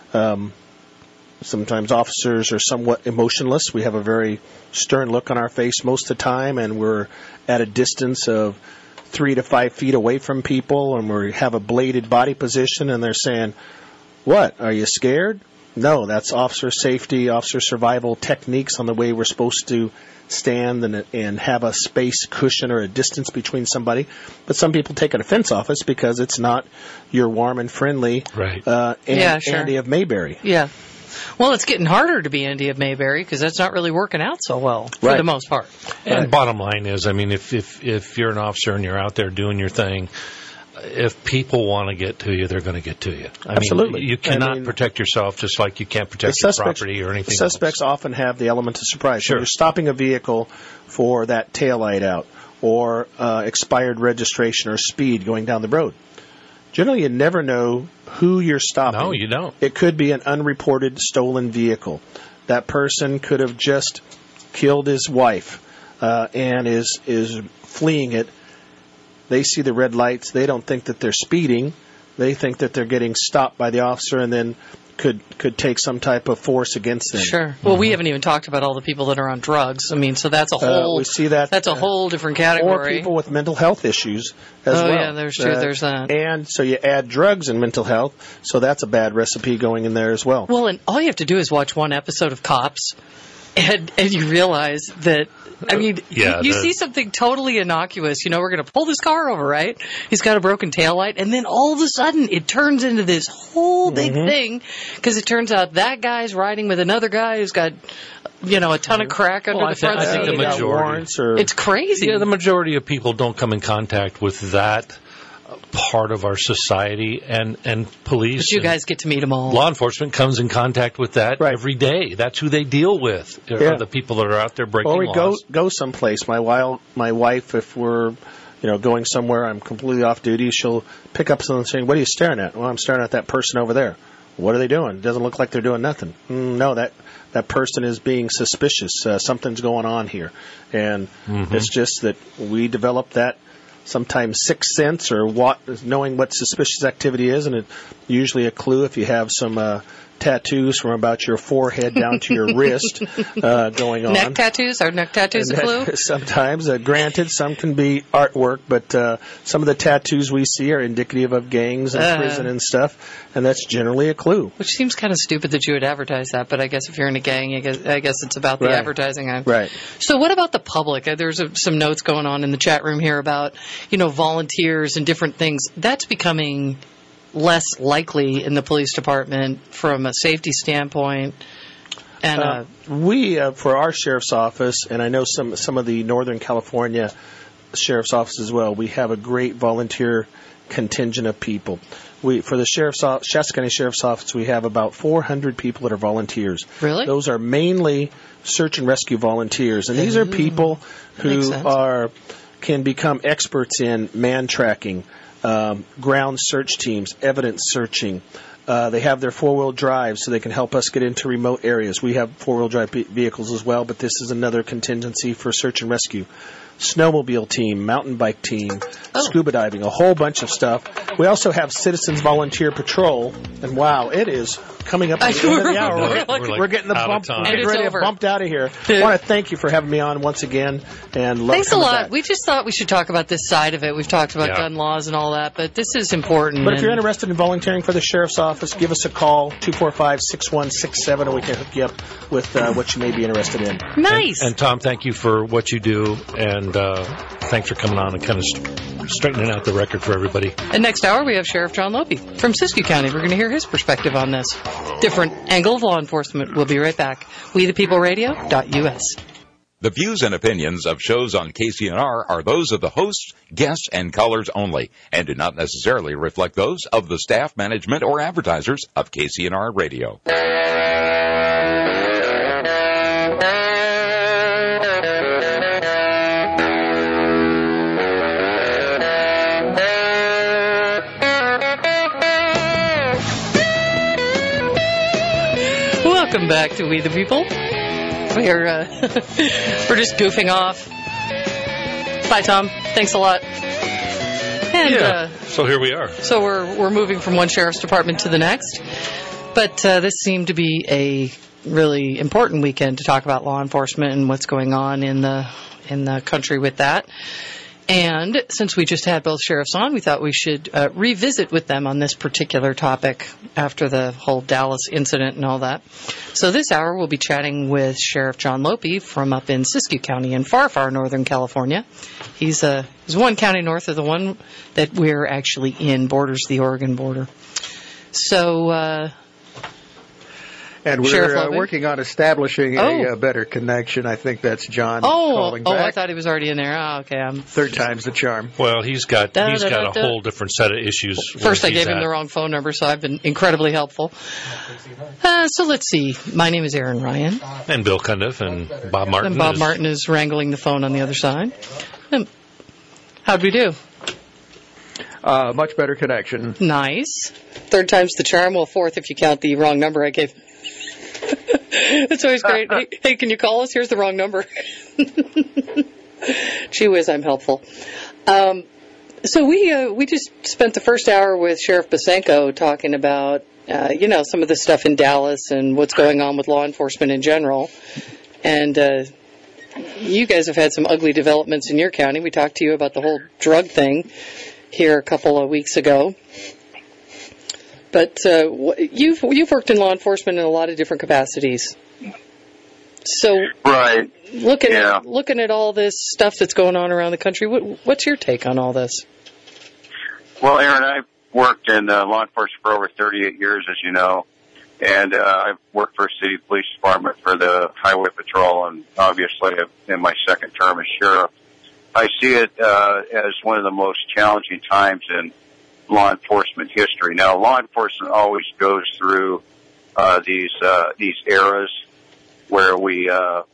sometimes officers are somewhat emotionless. We have a very stern look on our face most of the time, and we're at a distance of 3 to 5 feet away from people, and we have a bladed body position, and they're saying, what, are you scared? No, that's officer safety, officer survival techniques on the way we're supposed to stand and have a space cushion or a distance between somebody. But some people take an offense off us because it's not your warm and friendly Andy of Mayberry. Yeah. Well, it's getting harder to be Andy of Mayberry because that's not really working out so well for the most part. And bottom line is, I mean, if you're an officer and you're out there doing your thing, if people want to get to you, they're going to get to you. Absolutely. You cannot protect yourself just like you can't protect your property or anything else. Suspects often have the element of surprise. Sure. So you're stopping a vehicle for that taillight out or expired registration or speed going down the road. Generally, you never know who you're stopping. No, you don't. It could be an unreported stolen vehicle. That person could have just killed his wife and is fleeing it. They see the red lights. They don't think that they're speeding. They think that they're getting stopped by the officer and then could take some type of force against them. Sure. Well, we haven't even talked about all the people that are on drugs. I mean, so that's a whole we see that, that's a whole different category. Or people with mental health issues as well. Oh, yeah, there's that. And so you add drugs and mental health, so that's a bad recipe going in there as well. Well, and all you have to do is watch one episode of Cops, And you realize that, I mean, you see something totally innocuous. We're going to pull this car over, right? He's got a broken taillight. And then all of a sudden, it turns into this whole big thing because it turns out that guy's riding with another guy who's got, a ton of crack under the front seat. I think the majority. It's crazy. Yeah, the majority of people don't come in contact with that part of our society, and police. But you guys get to meet them all. Law enforcement comes in contact with that every day. That's who they deal with. Are the people that are out there breaking laws. Or we go someplace. My wife, if we're going somewhere, I'm completely off duty, she'll pick up something and say, "What are you staring at?" "Well, I'm staring at that person over there." "What are they doing?" "It doesn't look like they're doing nothing." "No, that person is being suspicious. Something's going on here." And it's just that we develop that sometimes sixth sense or knowing what suspicious activity is, and it's usually a clue if you have some tattoos from about your forehead down to your wrist going on. Neck tattoos? Are neck tattoos a clue? Sometimes. Granted, some can be artwork, but some of the tattoos we see are indicative of gangs and prison and stuff, and that's generally a clue. Which seems kind of stupid that you would advertise that, but I guess if you're in a gang, I guess it's about the advertising. Right. So what about the public? There's some notes going on in the chat room here about, volunteers and different things. That's becoming less likely in the police department from a safety standpoint. And we, for our sheriff's office, and I know some of the Northern California sheriff's office as well, we have a great volunteer contingent of people. For the Shasta County Sheriff's Office, we have about 400 people that are volunteers. Really? Those are mainly search and rescue volunteers, and these are people who can become experts in man tracking, ground search teams, evidence searching. They have their four-wheel drive, so they can help us get into remote areas. We have four-wheel drive vehicles as well, but this is another contingency for search and rescue. Snowmobile team, mountain bike team, scuba diving, a whole bunch of stuff. We also have Citizens Volunteer Patrol, and wow, it is coming up at the end of the hour. We're getting the bump. We're getting ready to bumped out of here. I want to thank you for having me on once again, and thanks a lot. Back. We just thought we should talk about this side of it. We've talked about gun laws and all that, but this is important. But if you're interested in volunteering for the sheriff's office, give us a call, 245-6167, and we can hook you up with what you may be interested in. Nice. And Tom, thank you for what you do, and thanks for coming on and kind of straightening out the record for everybody. And next hour, we have Sheriff John Lope from Siskiyou County. We're going to hear his perspective on this. Different angle of law enforcement. We'll be right back. WeThePeopleRadio.us. The views and opinions of shows on KCNR are those of the hosts, guests, and callers only, and do not necessarily reflect those of the staff, management, or advertisers of KCNR Radio. Welcome back to We the People. We're just goofing off. Bye, Tom. Thanks a lot. And so here we are. So we're moving from one sheriff's department to the next. But this seemed to be a really important weekend to talk about law enforcement and what's going on in the country with that. And since we just had both sheriffs on, we thought we should revisit with them on this particular topic after the whole Dallas incident and all that. So this hour we'll be chatting with Sheriff John Lope from up in Siskiyou County in far, far northern California. He's one county north of the one that we're actually in, borders the Oregon border. So... And we're working on establishing a better connection. I think that's John calling back. I thought he was already in there. Oh, okay. Third time's the charm. Well, he's got a whole different set of issues. First, I gave him the wrong phone number, so I've been incredibly helpful. So let's see. My name is Aaron Ryan. And Bill Cundiff and Bob Martin. And Bob Martin is wrangling the phone on the other side. How'd we do? Much better connection. Nice. Third time's the charm. Well, fourth if you count the wrong number I gave. It's always great. Hey, can you call us? Here's the wrong number. Gee whiz, I'm helpful. So we just spent the first hour with Sheriff Bosenko talking about some of the stuff in Dallas and what's going on with law enforcement in general. And you guys have had some ugly developments in your county. We talked to you about the whole drug thing here a couple of weeks ago. But you've worked in law enforcement in a lot of different capacities. So, right. Looking at all this stuff that's going on around the country, what's your take on all this? Well, Aaron, I've worked in law enforcement for over 38 years, as you know, and I've worked for city police department for the highway patrol, and obviously in my second term as sheriff. I see it as one of the most challenging times in law enforcement history. Now, law enforcement always goes through these eras where we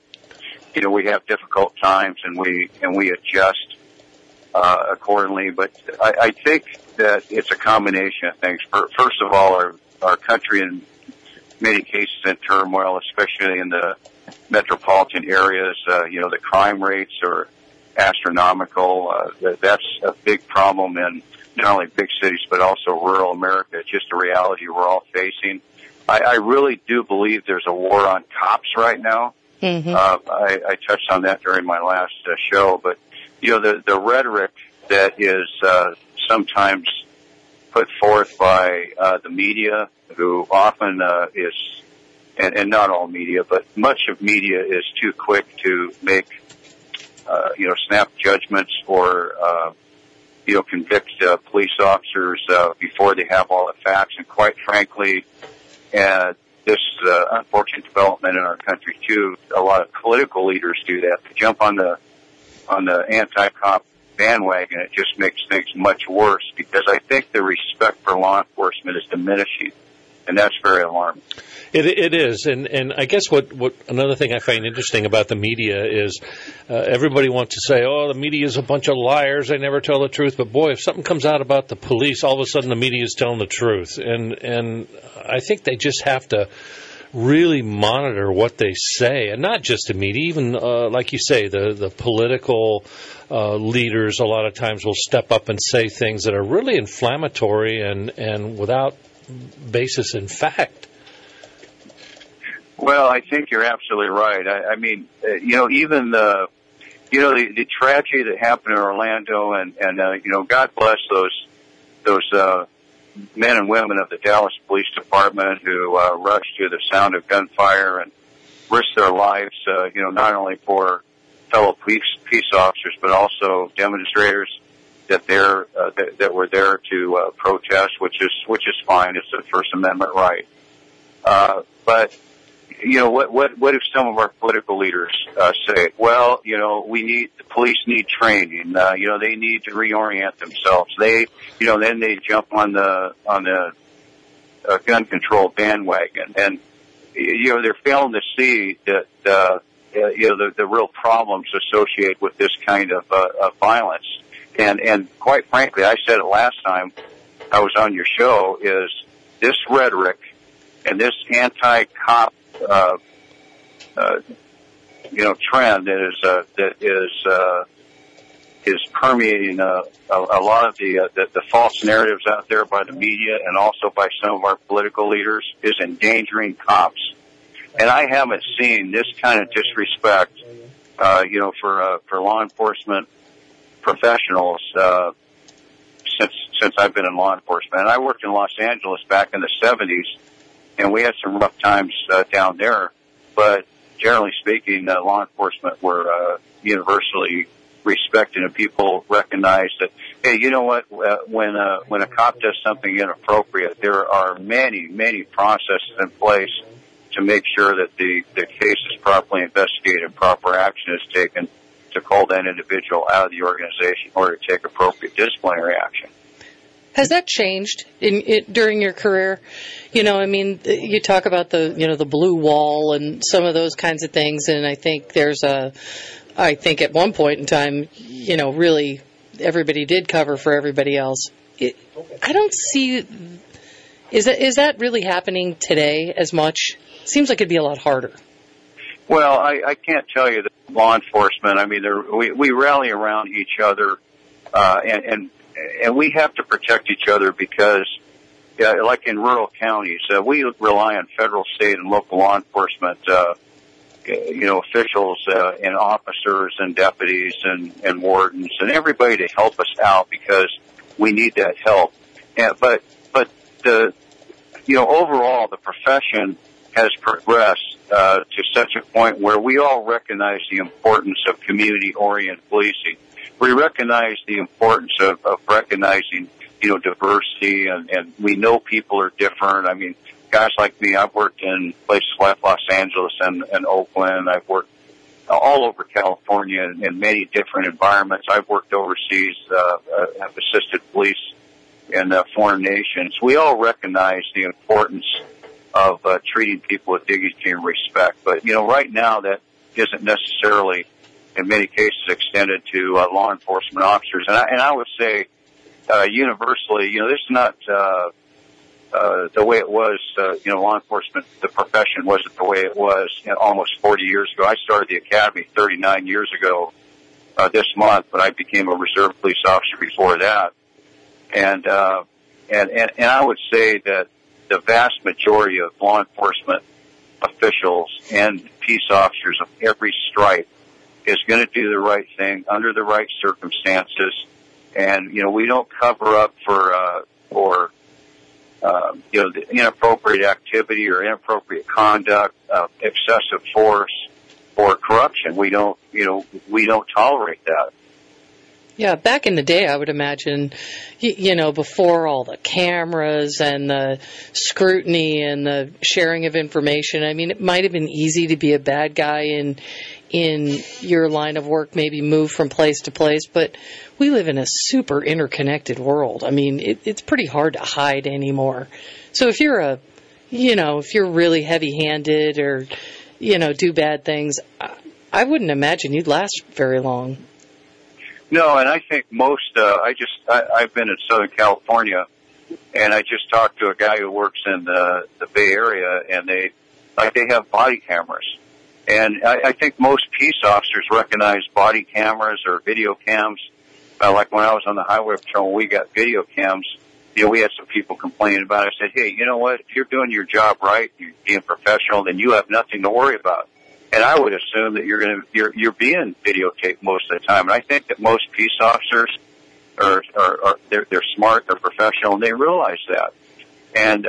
have difficult times and we adjust accordingly. But I think that it's a combination of things. First of all, our country in many cases in turmoil, especially in the metropolitan areas. The crime rates are astronomical. That's a big problem in not only big cities but also rural America. It's just a reality we're all facing. I really do believe there's a war on cops right now. Mm-hmm. I touched on that during my last show, but the rhetoric that is sometimes put forth by the media, who often is, and not all media, but much of media is too quick to make snap judgments or convict police officers before they have all the facts. And quite frankly, this unfortunate development in our country too. A lot of political leaders do that. They jump on the anti-cop bandwagon. It just makes things much worse because I think the respect for law enforcement is diminishing, and that's very alarming. It is, and I guess what another thing I find interesting about the media is everybody wants to say, oh, the media is a bunch of liars, they never tell the truth. But boy, if something comes out about the police, all of a sudden the media is telling the truth, and I think they just have to really monitor what they say, and not just the media, even like you say, the political leaders a lot of times will step up and say things that are really inflammatory and without basis in fact. Well, I think you're absolutely right. I mean, even the tragedy that happened in Orlando, and God bless those men and women of the Dallas Police Department who rushed to the sound of gunfire and risked their lives, not only for fellow peace officers but also demonstrators that were there to protest, which is fine. It's a First Amendment right. But what do some of our political leaders say? Well, the police need training. They need to reorient themselves. Then they jump on the gun control bandwagon, and they're failing to see that the real problems associated with this kind of violence. And quite frankly, I said it last time I was on your show, is this rhetoric and this anti-cop trend that is permeating a lot of the false narratives out there by the media and also by some of our political leaders is endangering cops. And I haven't seen this kind of disrespect, for law enforcement professionals since I've been in law enforcement. And I worked in Los Angeles back in the 70s. And we had some rough times down there, but generally speaking, law enforcement were universally respected, and people recognized that, hey, you know what? When a cop does something inappropriate, there are many, many processes in place to make sure that the case is properly investigated, proper action is taken to call that individual out of the organization in order to take appropriate disciplinary action. Has that changed during your career? You talk about the blue wall and some of those kinds of things, and I think I think at one point in time, really everybody did cover for everybody else. I don't see, is that really happening today as much? Seems like it'd be a lot harder. Well, I can't tell you that law enforcement, I mean, we rally around each other, and we have to protect each other because, like in rural counties, we rely on federal, state, and local law enforcement, officials and officers and deputies and wardens and everybody to help us out because we need that help. But overall, the profession has progressed to such a point where we all recognize the importance of community-oriented policing. We recognize the importance of recognizing, diversity, and we know people are different. I mean, guys like me, I've worked in places like Los Angeles and Oakland. I've worked all over California in many different environments. I've worked overseas, have assisted police in foreign nations. We all recognize the importance of treating people with dignity and respect. But, right now that isn't necessarily, in many cases, extended to law enforcement officers. And I would say, universally, this is not the way it was, law enforcement, the profession wasn't the way it was almost 40 years ago. I started the academy 39 years ago this month, but I became a reserve police officer before that. And I would say that the vast majority of law enforcement officials and peace officers of every stripe is going to do the right thing under the right circumstances. And, we don't cover up for the inappropriate activity or inappropriate conduct, excessive force or corruption. We don't tolerate that. Yeah, back in the day, I would imagine, before all the cameras and the scrutiny and the sharing of information, I mean, it might have been easy to be a bad guy in your line of work, maybe move from place to place, but we live in a super interconnected world. I mean, it's pretty hard to hide anymore. So if you're if you're really heavy-handed or, do bad things, I wouldn't imagine you'd last very long. No, and I think most, I've been in Southern California, and I just talked to a guy who works in the Bay Area, and they have body cameras. And I think most peace officers recognize body cameras or video cams. Like when I was on the highway patrol, we got video cams. We had some people complaining about it. I said, hey, you know what? If you're doing your job right, you're being professional, then you have nothing to worry about. And I would assume that you're being videotaped most of the time. And I think that most peace officers they're smart, they're professional, and they realize that. And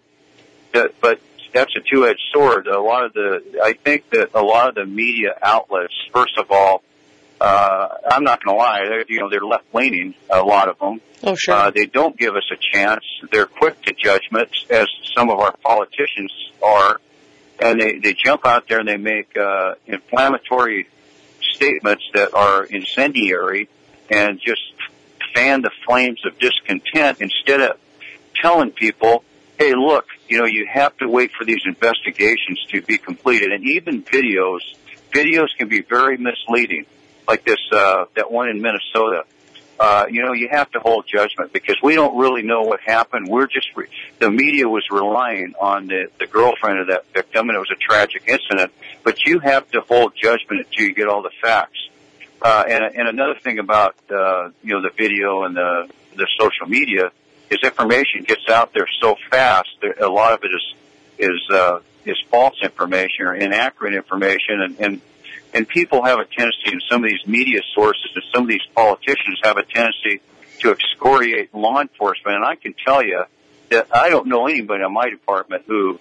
but that's a two-edged sword. I think that a lot of the media outlets, first of all, I'm not going to lie, they're left-leaning, a lot of them. Oh, sure. They don't give us a chance. They're quick to judgment, as some of our politicians are. And they jump out there and they make inflammatory statements that are incendiary and just fan the flames of discontent instead of telling people, hey, look, you have to wait for these investigations to be completed. And even videos can be very misleading, like this that one in Minnesota. You have to hold judgment because we don't really know what happened. The media was relying on the girlfriend of that victim, and it was a tragic incident. But you have to hold judgment until you get all the facts. And another thing about the video and the social media is information gets out there so fast. A lot of it is false information or inaccurate information, and people have a tendency, and some of these media sources and some of these politicians have a tendency to excoriate law enforcement. And I can tell you that I don't know anybody in my department who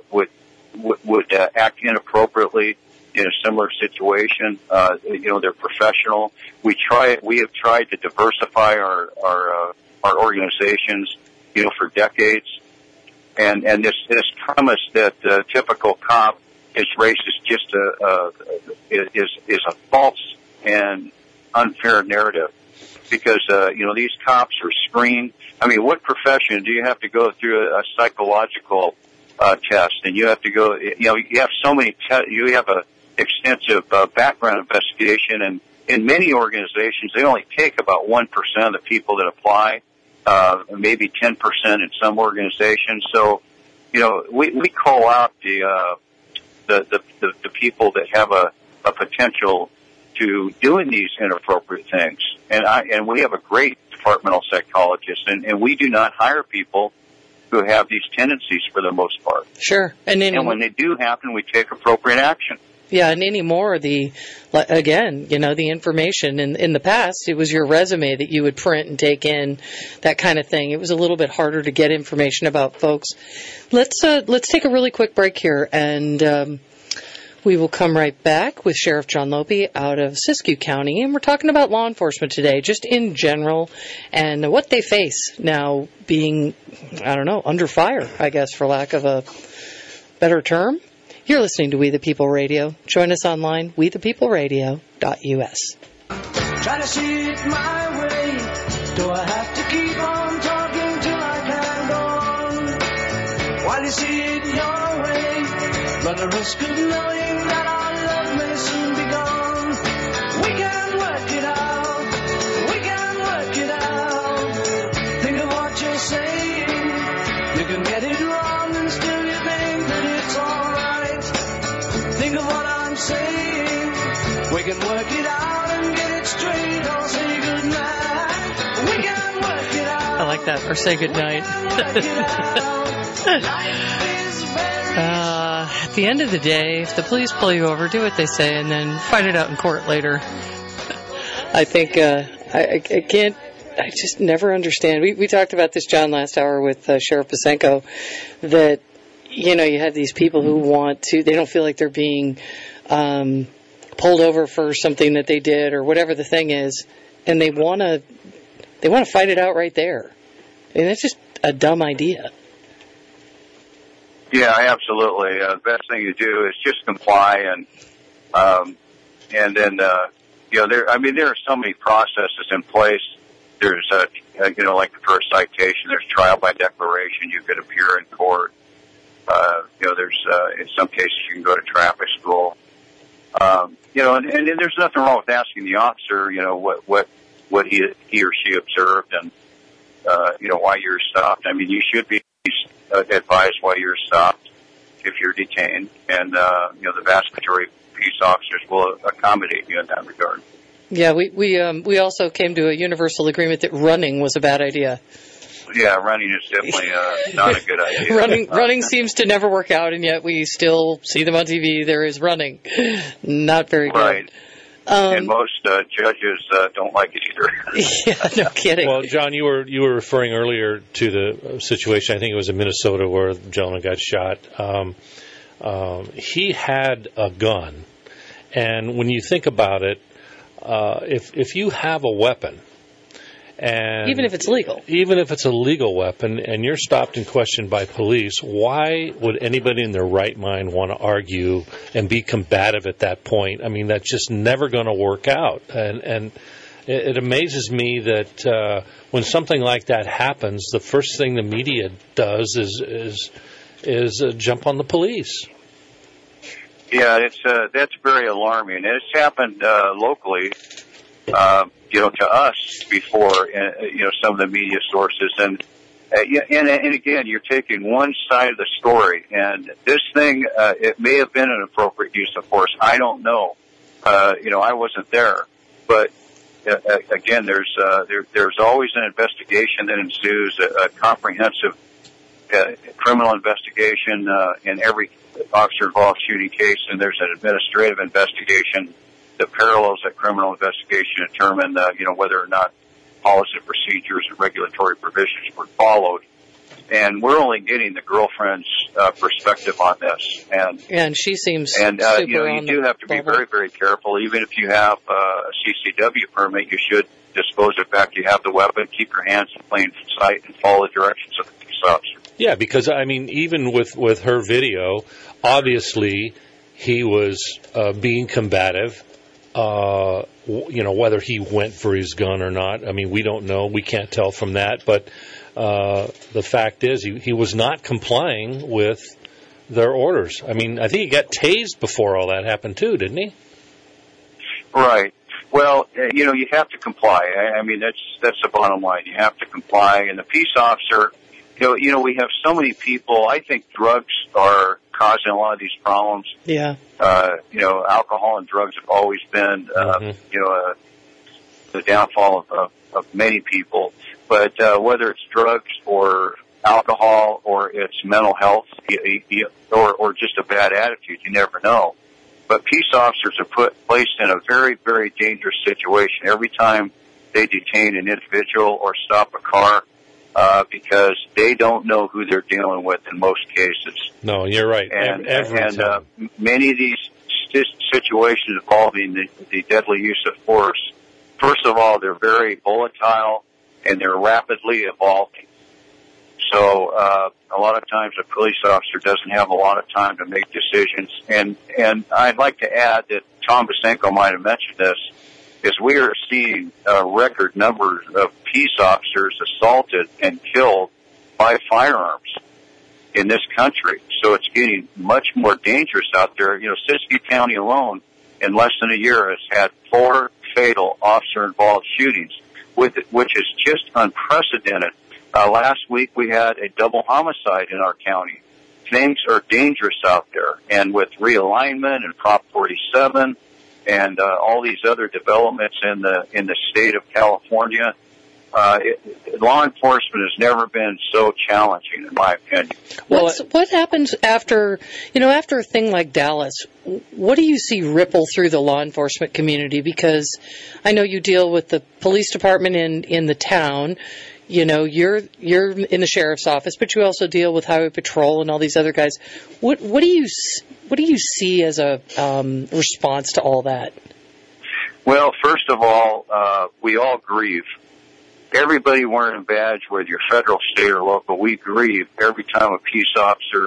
would act inappropriately in a similar situation. They're professional. We have tried to diversify our organizations, for decades. And this premise that the typical cop is racist is a false and unfair narrative, because these cops are screened. I mean, what profession do you have to go through a psychological test, and you have to go? You have so many. You have a extensive background investigation, and in many organizations, they only take about 1% of the people that apply, maybe 10% in some organizations. So, we call out the people that have a potential to doing these inappropriate things. And we have a great departmental psychologist, and we do not hire people who have these tendencies for the most part. Sure. And when they do happen, we take appropriate action. Yeah, and anymore, the information in the past, it was your resume that you would print and take in, that kind of thing. It was a little bit harder to get information about folks. Let's take a really quick break here, and we will come right back with Sheriff John Lope out of Siskiyou County, and we're talking about law enforcement today, just in general, and what they face now being, under fire, I guess, for lack of a better term. You're listening to We the People Radio. Join us online, wethepeopleradio.us. Try to see it my way. Do I have to keep on talking till I can go on? While you see it your way, run the risk of knowing that our love may soon be gone. We can work it out. We can work it out. Think of what you're saying. You can get it wrong and still you think that it's alright. Think of what I'm saying. We can work it out and get it straight. I'll say goodnight. We can work it out. I like that. Or say goodnight. At the end of the day, if the police pull you over, do what they say, and then fight it out in court later. I think I can't. I just never understand. We talked about this, John, last hour with Sheriff Pasenko, that you have these people who they don't feel like they're being pulled over for something that they did or whatever the thing is, and they want to fight it out right there. And that's just a dumb idea. Yeah, absolutely. The best thing to do is just comply, and then there are so many processes in place. There's like for a citation, there's trial by declaration. You could appear in court. There's in some cases you can go to traffic school. And there's nothing wrong with asking the officer, what he or she observed and why you're stopped. I mean, you should be advised why you're stopped if you're detained, and the vast majority of peace officers will accommodate you in that regard. Yeah, we also came to a universal agreement that running was a bad idea. Yeah, running is definitely not a good idea. Running seems to never work out, and yet we still see them on TV. There is running. Not very good. Right. And most judges don't like it either. Yeah, no kidding. Well, John, you were referring earlier to the situation, I think it was in Minnesota, where the gentleman got shot. He had a gun. And when you think about it, if you have a weapon, and even if it's legal. Even if it's a legal weapon and you're stopped and questioned by police, why would anybody in their right mind want to argue and be combative at that point? I mean, that's just never going to work out. And it amazes me that when something like that happens, the first thing the media does is jump on the police. Yeah, that's very alarming. And it's happened locally. To us before, some of the media sources. And again, you're taking one side of the story. And this thing, it may have been an appropriate use of force. I don't know. I wasn't there. But, again, there's always an investigation that ensues, a comprehensive criminal investigation in every officer-involved shooting case, and there's an administrative investigation. The parallels that criminal investigation determine, whether or not policy procedures and regulatory provisions were followed. And we're only getting the girlfriend's perspective on this. And she seems and super you do have to be very, very careful. Even if you have a CCW permit, you should dispose of back. You have the weapon, keep your hands in plain sight, and follow the directions of the police officer. Yeah, because I mean, even with her video, obviously he was being combative. Whether he went for his gun or not, I mean, we don't know. We can't tell from that. But the fact is, he was not complying with their orders. I mean, I think he got tased before all that happened, too, didn't he? Right. Well, you have to comply. I mean, that's the bottom line. You have to comply. And the peace officer, we have so many people. I think drugs are causing a lot of these problems. Yeah. Alcohol and drugs have always been, the downfall of many people. But whether it's drugs or alcohol or it's mental health or just a bad attitude, you never know. But peace officers are placed in a very, very dangerous situation every time they detain an individual or stop a car, because they don't know who they're dealing with in most cases. No, you're right. And time. Many of these situations involving the deadly use of force, first of all, they're very volatile and they're rapidly evolving. So a lot of times a police officer doesn't have a lot of time to make decisions. And I'd like to add that Tom Basenko might have mentioned this, is we are seeing record numbers of peace officers assaulted and killed by firearms in this country. So it's getting much more dangerous out there. You know, Siskiyou County alone in less than a year has had 4 fatal officer-involved shootings, which is just unprecedented. Last week we had a double homicide in our county. Things are dangerous out there, and with realignment and Prop 47 and all these other developments in the state of California, law enforcement has never been so challenging, in my opinion. What happens after a thing like Dallas? What do you see ripple through the law enforcement community? Because I know you deal with the police department in the town. You know, you're in the sheriff's office, but you also deal with highway patrol and all these other guys. What do you see as a response to all that? Well, first of all, we all grieve. Everybody wearing a badge, whether you're federal, state, or local, we grieve every time a peace officer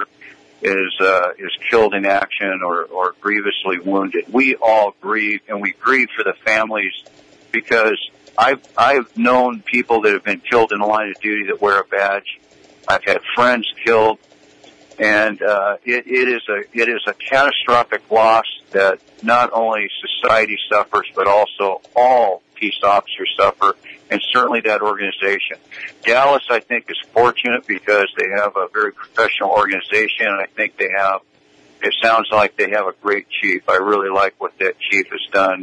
is killed in action or grievously wounded. We all grieve, and we grieve for the families, because I've known people that have been killed in the line of duty that wear a badge. I've had friends killed, and it is a catastrophic loss that not only society suffers, but also all peace officers suffer, and certainly that organization. Dallas, I think, is fortunate because they have a very professional organization, and I think it sounds like they have a great chief. I really like what that chief has done,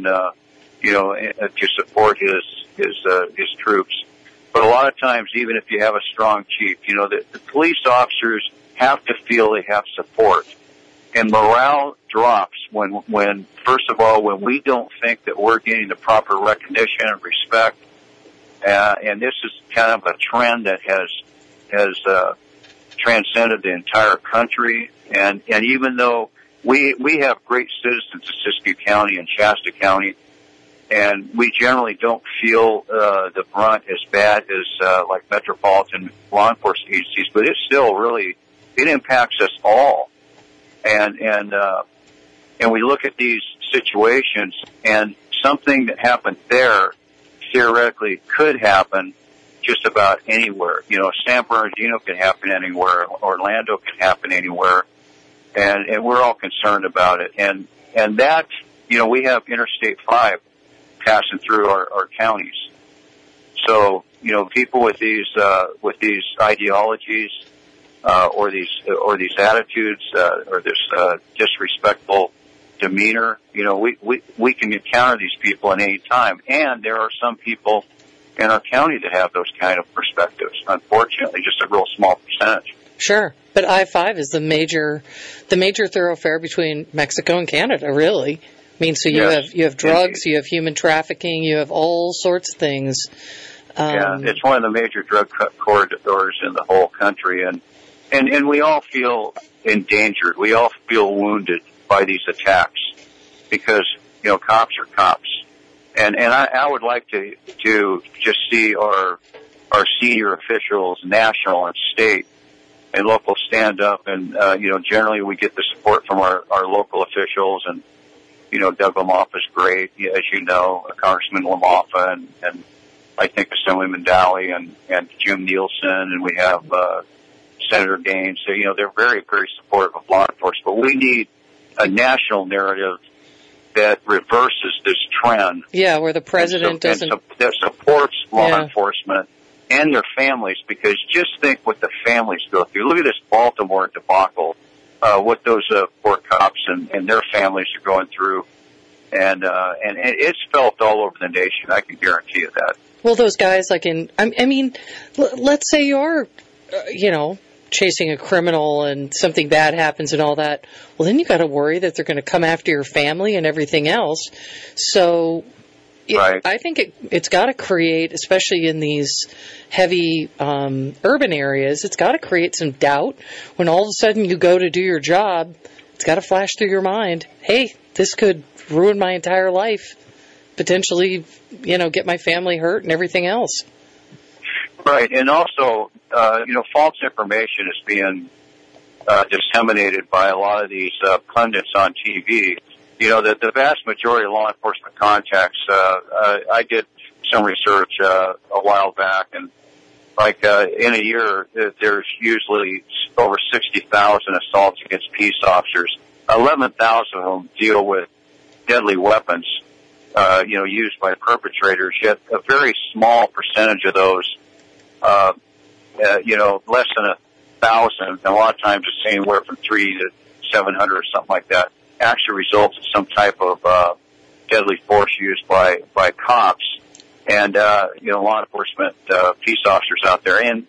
to support his troops. But a lot of times, even if you have a strong chief, the police officers have to feel they have support. And morale drops when first of all, when we don't think that we're getting the proper recognition and respect. And this is kind of a trend that has transcended the entire country. And even though we have great citizens in Siskiyou County and Shasta County, and we generally don't feel the brunt as bad as like metropolitan law enforcement agencies, but it still really impacts us all. And we look at these situations, and something that happened there theoretically could happen just about anywhere. San Bernardino can happen anywhere, Orlando can happen anywhere, and we're all concerned about it. And that, we have Interstate 5 passing through our counties. So, people with these ideologies, or these attitudes, or this disrespectful demeanor, we can encounter these people at any time. And there are some people in our county that have those kind of perspectives. Unfortunately, just a real small percentage. Sure, but I-5 is the major thoroughfare between Mexico and Canada, really. I mean, so you have drugs, you have human trafficking, you have all sorts of things. It's one of the major drug corridors in the whole country, and we all feel endangered. We all feel wounded by these attacks because, cops are cops. And I would like to just see our senior officials, national and state and local, stand up, and, generally we get the support from our local officials, and, Doug LaMoffa is great, as you know, Congressman LaMoffa, and I think Assemblyman Dowley and Jim Nielsen, and we have Senator Gaines. So, they're very, very supportive of law enforcement. But we need a national narrative that reverses this trend. Yeah, where the president that supports law enforcement and their families, because just think what the families go through. Look at this Baltimore debacle, what those poor cops and their families are going through. And it's felt all over the nation. I can guarantee you that. Well, those guys, let's say you are, chasing a criminal and something bad happens and all that, well, then you got to worry that they're going to come after your family and everything else. So Right. I think it's got to create, especially in these heavy urban areas, it's got to create some doubt when all of a sudden you go to do your job. It's got to flash through your mind, hey, this could ruin my entire life, potentially, get my family hurt and everything else. Right, and also, false information is being disseminated by a lot of these pundits on TV. The vast majority of law enforcement contacts, I did some research a while back, and in a year, there's usually over 60,000 assaults against peace officers. 11,000 of them deal with deadly weapons, used by perpetrators, yet a very small percentage of those, less than 1,000, and a lot of times it's anywhere from 300 to 700 or something like that, actually results in some type of deadly force used by cops and law enforcement peace officers out there, and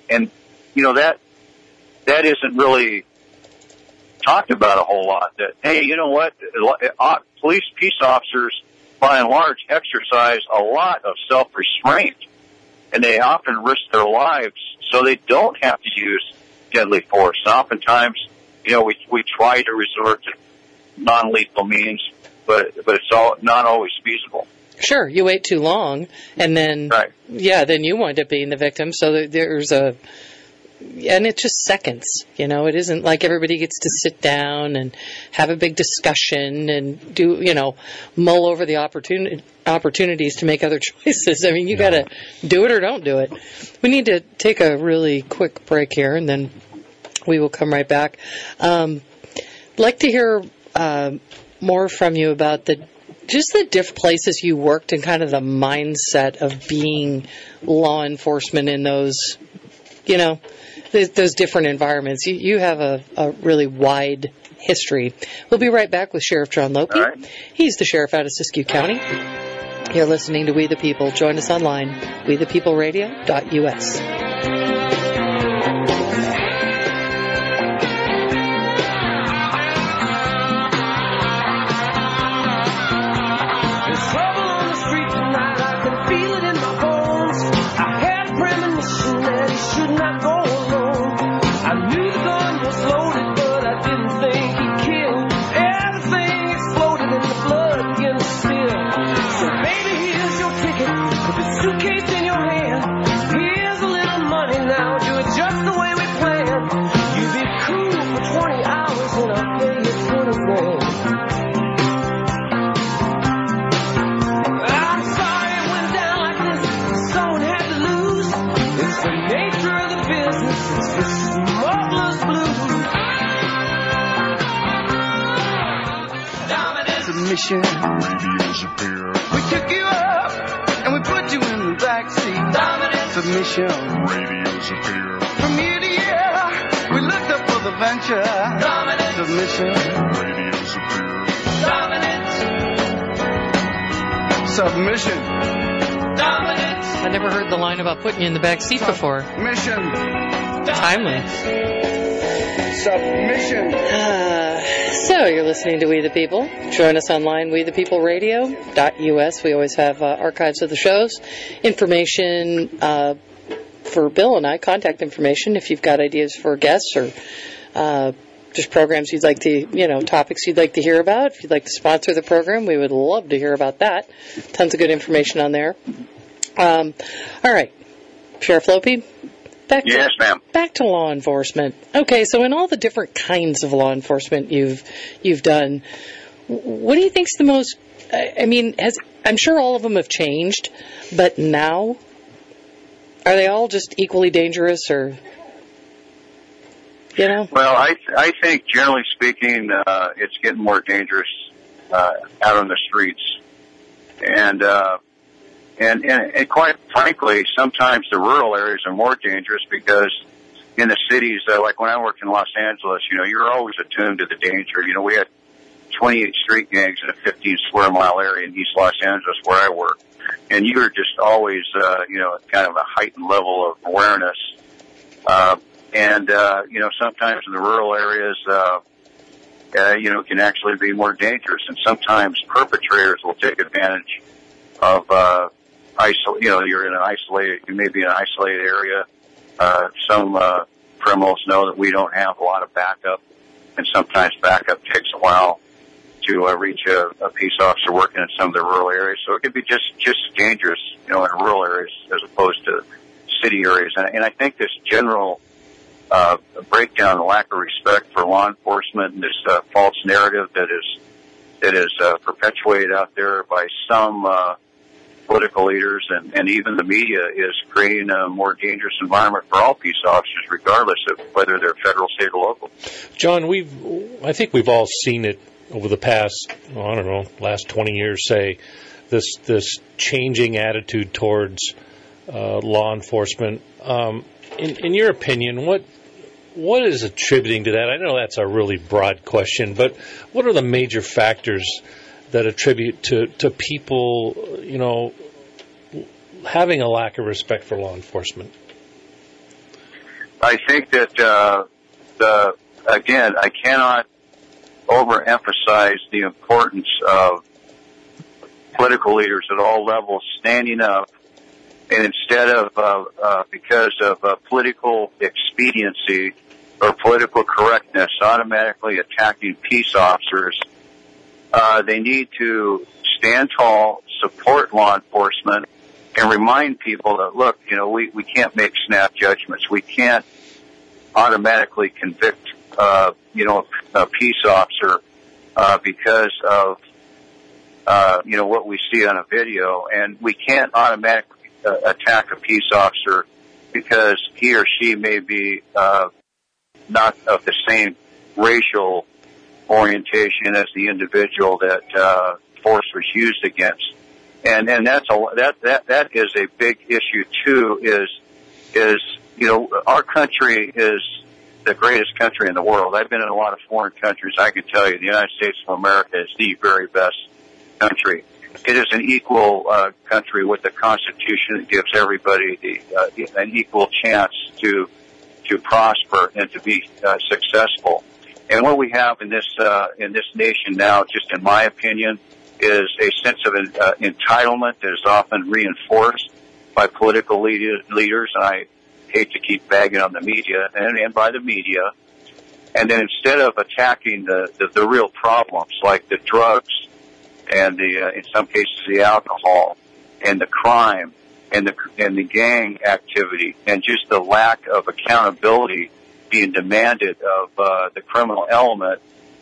that isn't really talked about a whole lot. That, hey, you know what, police peace officers by and large exercise a lot of self-restraint, and they often risk their lives so they don't have to use deadly force. And oftentimes, we try to resort to non-lethal means, but it's not always feasible. Sure, you wait too long, and then, right. Then you wind up being the victim. So there's and it's just seconds, it isn't like everybody gets to sit down and have a big discussion and do, mull over the opportunities to make other choices. I mean, you got to do it or don't do it. We need to take a really quick break here, and then we will come right back. I'd like to hear more from you about the different places you worked and kind of the mindset of being law enforcement in those, those different environments. You have a really wide history. We'll be right back with Sheriff John Lopi. Right. He's the sheriff out of Siskiyou County. You're listening to We the People. Join us online, wethepeopleradio.us. Radio's appear. We took you up and we put you in the backseat. Dominant submission. Radio's appear. From year to year, we looked up for the venture. Dominant submission. Radio's appear. Dominant submission. Dominant. I never heard the line about putting you in the back seat before. Mission. Timely. Submission. So you're listening to We the People. Join us online, wethepeopleradio.us. We always have archives of the shows, information for Bill and I, contact information if you've got ideas for guests or just programs you'd like to, topics you'd like to hear about. If you'd like to sponsor the program, we would love to hear about that. Tons of good information on there. All right. Sheriff Lopi? Yes, ma'am. Back to law enforcement. Okay, so in all the different kinds of law enforcement you've done, what do you think's the most? I mean, I'm sure all of them have changed, but now are they all just equally dangerous, or Well, I think generally speaking, it's getting more dangerous out on the streets, and quite frankly, sometimes the rural areas are more dangerous because in the cities, like when I worked in Los Angeles, you're always attuned to the danger. We had 28 street gangs in a 15 square mile area in East Los Angeles where I work. And you were just always, kind of a heightened level of awareness. And, sometimes in the rural areas, can actually be more dangerous. And sometimes perpetrators will take advantage of, you're in an isolated, you may be in an isolated area. Some criminals know that we don't have a lot of backup, and sometimes backup takes a while to reach a peace officer working in some of the rural areas. So it could be just dangerous, in rural areas as opposed to city areas. And I think this general breakdown, the lack of respect for law enforcement, and this false narrative that is perpetuated out there by some political leaders and even the media is creating a more dangerous environment for all peace officers, regardless of whether they're federal, state, or local. John, I think we've all seen it over the past, last 20 years, say, this changing attitude towards law enforcement. In your opinion, what is attributing to that? I know that's a really broad question, but what are the major factors that attribute to people, having a lack of respect for law enforcement? I think that, again, I cannot overemphasize the importance of political leaders at all levels standing up, and instead of, because of political expediency or political correctness, automatically attacking peace officers, they need to stand tall, support law enforcement, and remind people that, look, we can't make snap judgments. We can't automatically convict, a peace officer, because of, what we see on a video. And we can't automatically attack a peace officer because he or she may be, not of the same racial orientation as the individual that force was used against, and that is a big issue too. Is our country is the greatest country in the world. I've been in a lot of foreign countries. I can tell you, the United States of America is the very best country. It is an equal country with a constitution that gives everybody an equal chance to prosper and to be successful. And what we have in this nation now, just in my opinion, is a sense of entitlement that is often reinforced by political leaders. And I hate to keep bagging on the media and by the media. And then instead of attacking the real problems like the drugs and in some cases the alcohol and the crime and the gang activity and just the lack of accountability being demanded of the criminal element,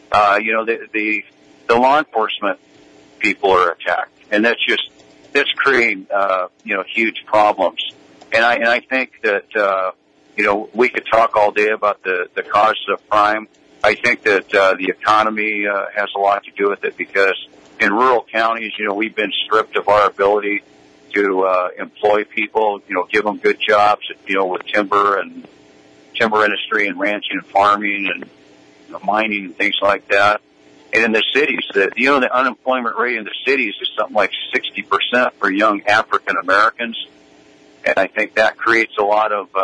the law enforcement people are attacked, and that's creating huge problems. And I think that we could talk all day about the causes of crime. I think that the economy has a lot to do with it, because in rural counties, we've been stripped of our ability to employ people, give them good jobs, with timber industry and ranching and farming and mining and things like that. And in the cities, the unemployment rate in the cities is something like 60% for young African Americans, and I think that creates a lot of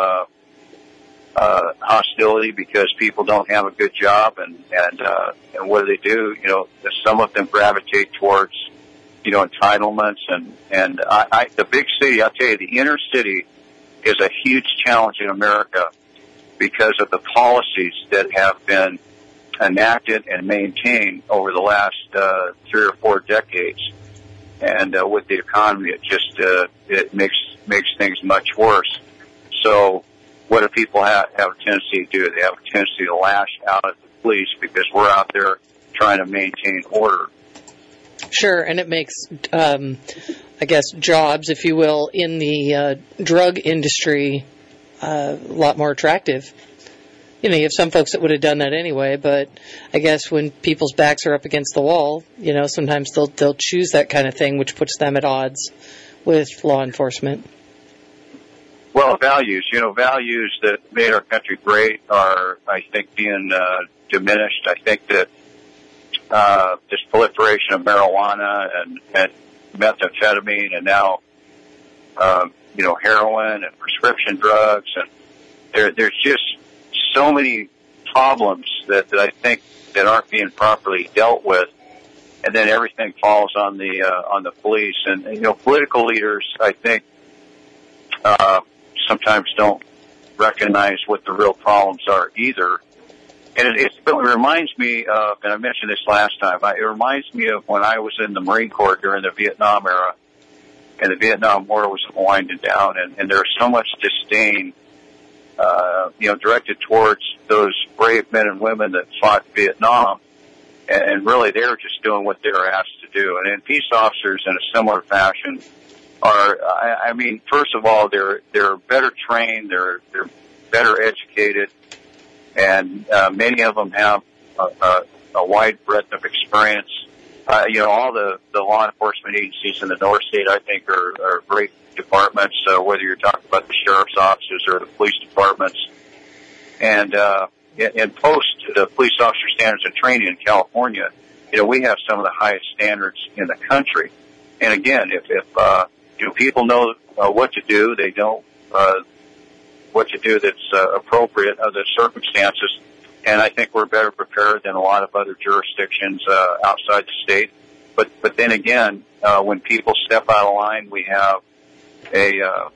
hostility because people don't have a good job, and what do? Some of them gravitate towards entitlements, and the big city, I'll tell you, the inner city is a huge challenge in America because of the policies that have been enacted and maintained over the last 3 or 4 decades. And with the economy, it makes things much worse. So what do people have a tendency to do? They have a tendency to lash out at the police because we're out there trying to maintain order. Sure, and it makes, jobs, if you will, in the drug industry a lot more attractive. You have some folks that would have done that anyway, but I guess when people's backs are up against the wall, sometimes they'll choose that kind of thing, which puts them at odds with law enforcement. Well, values that made our country great are, I think, being diminished. I think that this proliferation of marijuana and methamphetamine and now, heroin and prescription drugs, and there's just so many problems that I think that aren't being properly dealt with, and then everything falls on the police. And political leaders, I think, sometimes don't recognize what the real problems are either. And it reminds me of, and I mentioned this last time, it reminds me of when I was in the Marine Corps during the Vietnam era, and the Vietnam War was winding down, and there was so much disdain, directed towards those brave men and women that fought Vietnam, and really they were just doing what they were asked to do. And peace officers, in a similar fashion, are, first of all, they're better trained, they're better educated, and many of them have a wide breadth of experience. All the law enforcement agencies in the North State, I think, are great departments, whether you're talking about the sheriff's offices or the police departments. And post the police officer standards and training in California, we have some of the highest standards in the country. And again, if people know what to do, they know what to do that's appropriate under the circumstances. And I think we're better prepared than a lot of other jurisdictions outside the state. But then again, when people step out of line, we have a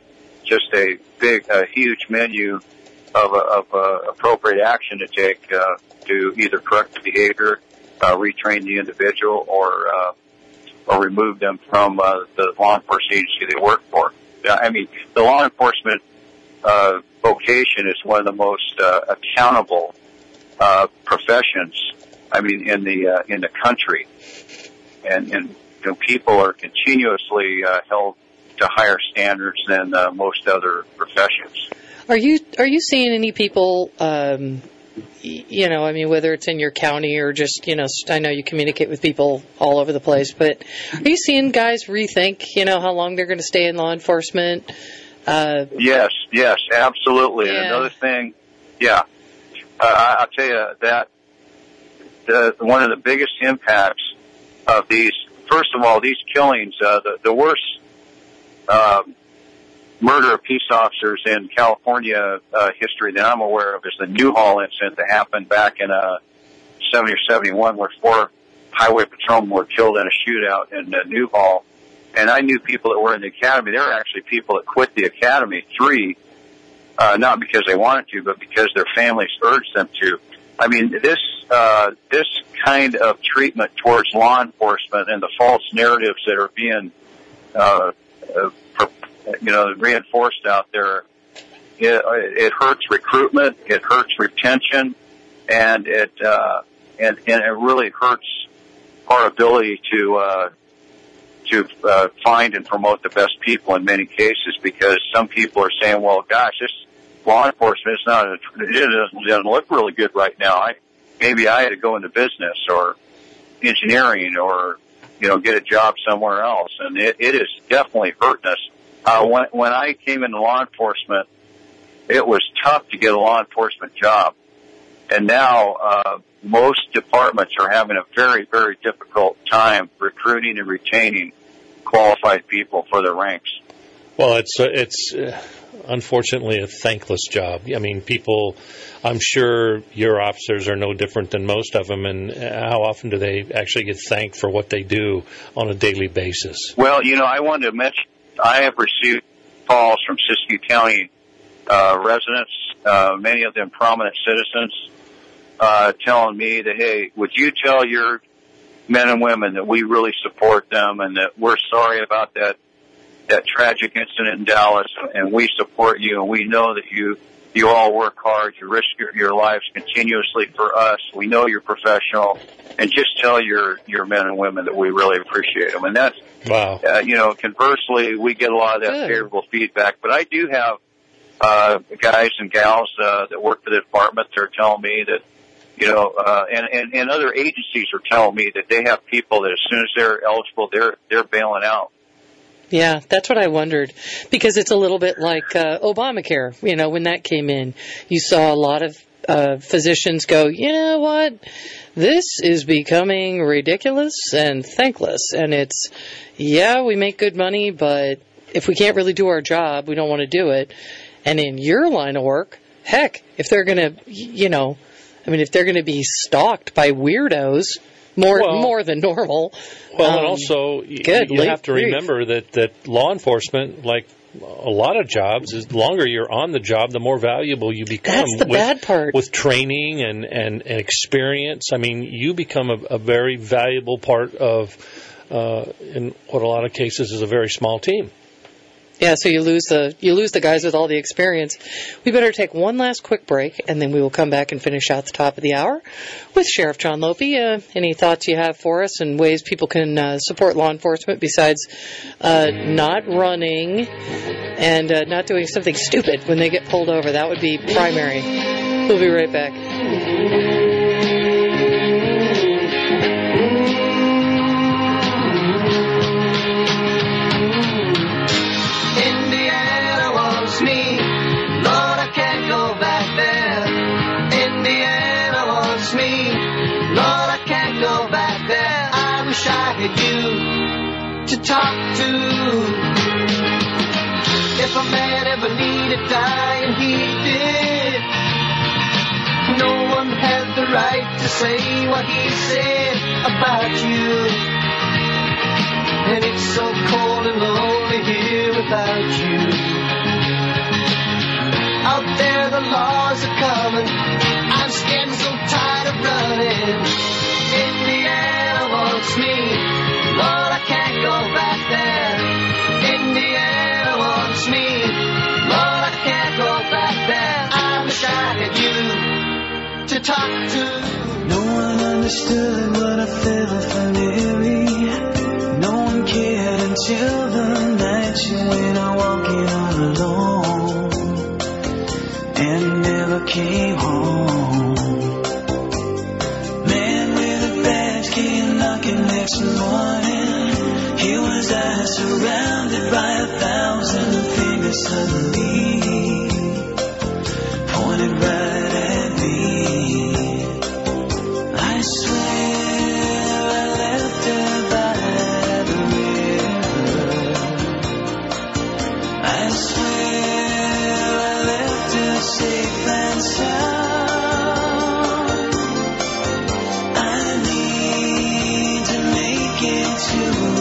huge menu of appropriate action to take to either correct the behavior, retrain the individual, or remove them from the law enforcement agency they work for. The law enforcement vocation is one of the most accountable professions, in the country, and people are continuously held to higher standards than most other professions. Are you seeing any people, whether it's in your county or just, I know you communicate with people all over the place, but are you seeing guys rethink, how long they're going to stay in law enforcement? Yes, absolutely. Yeah. And another thing, I'll tell you that one of the biggest impacts of these, first of all, these killings, the worst murder of peace officers in California history that I'm aware of is the Newhall incident that happened back in 70 or 71, where 4 highway patrolmen were killed in a shootout in Newhall. And I knew people that were in the academy. There were actually people that quit the academy, 3, not because they wanted to, but because their families urged them to. This kind of treatment towards law enforcement and the false narratives that are being, reinforced out there, it hurts recruitment, it hurts retention, and it really hurts our ability to find and promote the best people in many cases, because some people are saying, well, gosh, this law enforcement it doesn't look really good right now. Maybe I had to go into business or engineering or, get a job somewhere else. And it is definitely hurting us. When I came into law enforcement, it was tough to get a law enforcement job. And now, most departments are having a very, very difficult time recruiting and retaining qualified people for their ranks. Well, it's unfortunately a thankless job. People, I'm sure your officers are no different than most of them, and how often do they actually get thanked for what they do on a daily basis? Well, I wanted to mention, I have received calls from Siskiyou County residents, many of them prominent citizens, telling me that, hey, would you tell your men and women that we really support them and that we're sorry about that tragic incident in Dallas, and we support you, and we know that you all work hard, you risk your lives continuously for us. We know you're professional, and just tell your men and women that we really appreciate them. And that's, wow. Conversely, we get a lot of that favorable feedback, but I do have guys and gals that work for the department that are telling me that, and other agencies are telling me that they have people that as soon as they're eligible, they're bailing out. Yeah, that's what I wondered, because it's a little bit like Obamacare. When that came in, you saw a lot of physicians go, you know what, this is becoming ridiculous and thankless. And it's, we make good money, but if we can't really do our job, we don't want to do it. And in your line of work, heck, if they're going to, if they're going to be stalked by weirdos more than normal. Well, and also you have to remember that law enforcement, like a lot of jobs, the longer you're on the job, the more valuable you become. That's the bad part. With training and experience, I mean, you become a very valuable part of, in what a lot of cases is a very small team. Yeah, so you lose the guys with all the experience. We better take one last quick break, and then we will come back and finish out the top of the hour with Sheriff John Lope. Any thoughts you have for us and ways people can support law enforcement besides not running and not doing something stupid when they get pulled over? That would be primary. We'll be right back. To talk to. If a man ever needed dying, he did. No one had the right to say what he said about you. And it's so cold and lonely here without you. Out there the laws are coming. I'm scared and so tired of running. Indiana wants me. Lord, I can't go back there. Indiana wants me. Lord, I can't go back there. I wish I had you to talk to. No one understood what I felt for Mary. No one cared until the night she went out walking all alone and never came home. Man with a badge came knocking next morning. Here was I surrounded by 1,000 fingers suddenly pointed right at me. I swear I left her by the river. I swear I left her safe and sound. I need to make it to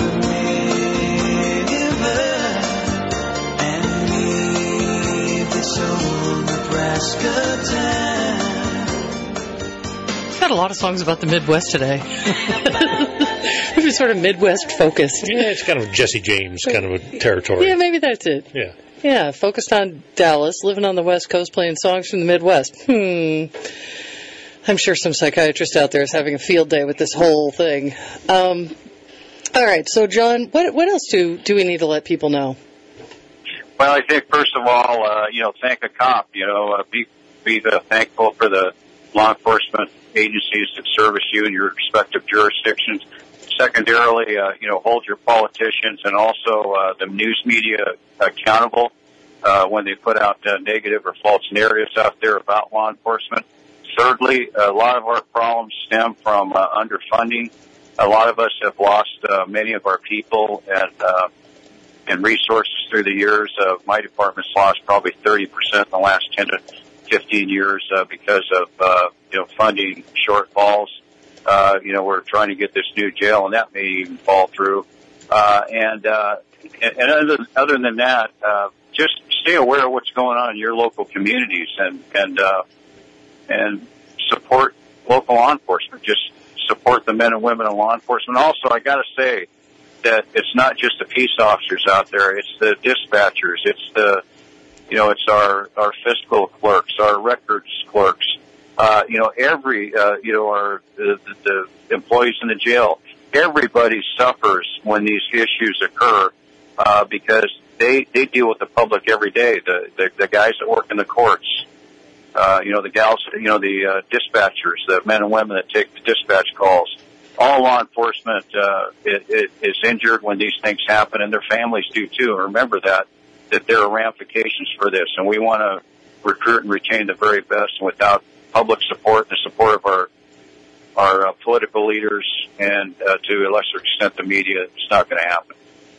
Got a lot of songs about the Midwest today. We've been sort of Midwest focused. Yeah, it's kind of Jesse James kind of a territory. Yeah, maybe that's it. Yeah. Yeah, focused on Dallas, living on the West Coast, playing songs from the Midwest. I'm sure some psychiatrist out there is having a field day with this whole thing. All right, so John, what else do we need to let people know? Well, I think first of all, thank a cop. Be thankful for the law enforcement agencies that service you in your respective jurisdictions. Secondarily, hold your politicians and also the news media accountable when they put out negative or false narratives out there about law enforcement. Thirdly, a lot of our problems stem from underfunding. A lot of us have lost many of our people and resources through the years. My department's lost probably 30% in the last 10 to 15 years because of funding shortfalls. We're trying to get this new jail, and that may even fall through. And other than that, just stay aware of what's going on in your local communities and support local law enforcement. Just support the men and women in law enforcement. Also, I got to say that it's not just the peace officers out there; it's the dispatchers, it's it's our fiscal clerks, our records clerks. The employees in the jail. Everybody suffers when these issues occur because they deal with the public every day. The guys that work in the courts, the gals, the dispatchers, the men and women that take the dispatch calls. All law enforcement is injured when these things happen, and their families do too. And remember that there are ramifications for this, and we want to recruit and retain the very best. And without public support, the support of our political leaders, and to a lesser extent the media, it's not going to happen.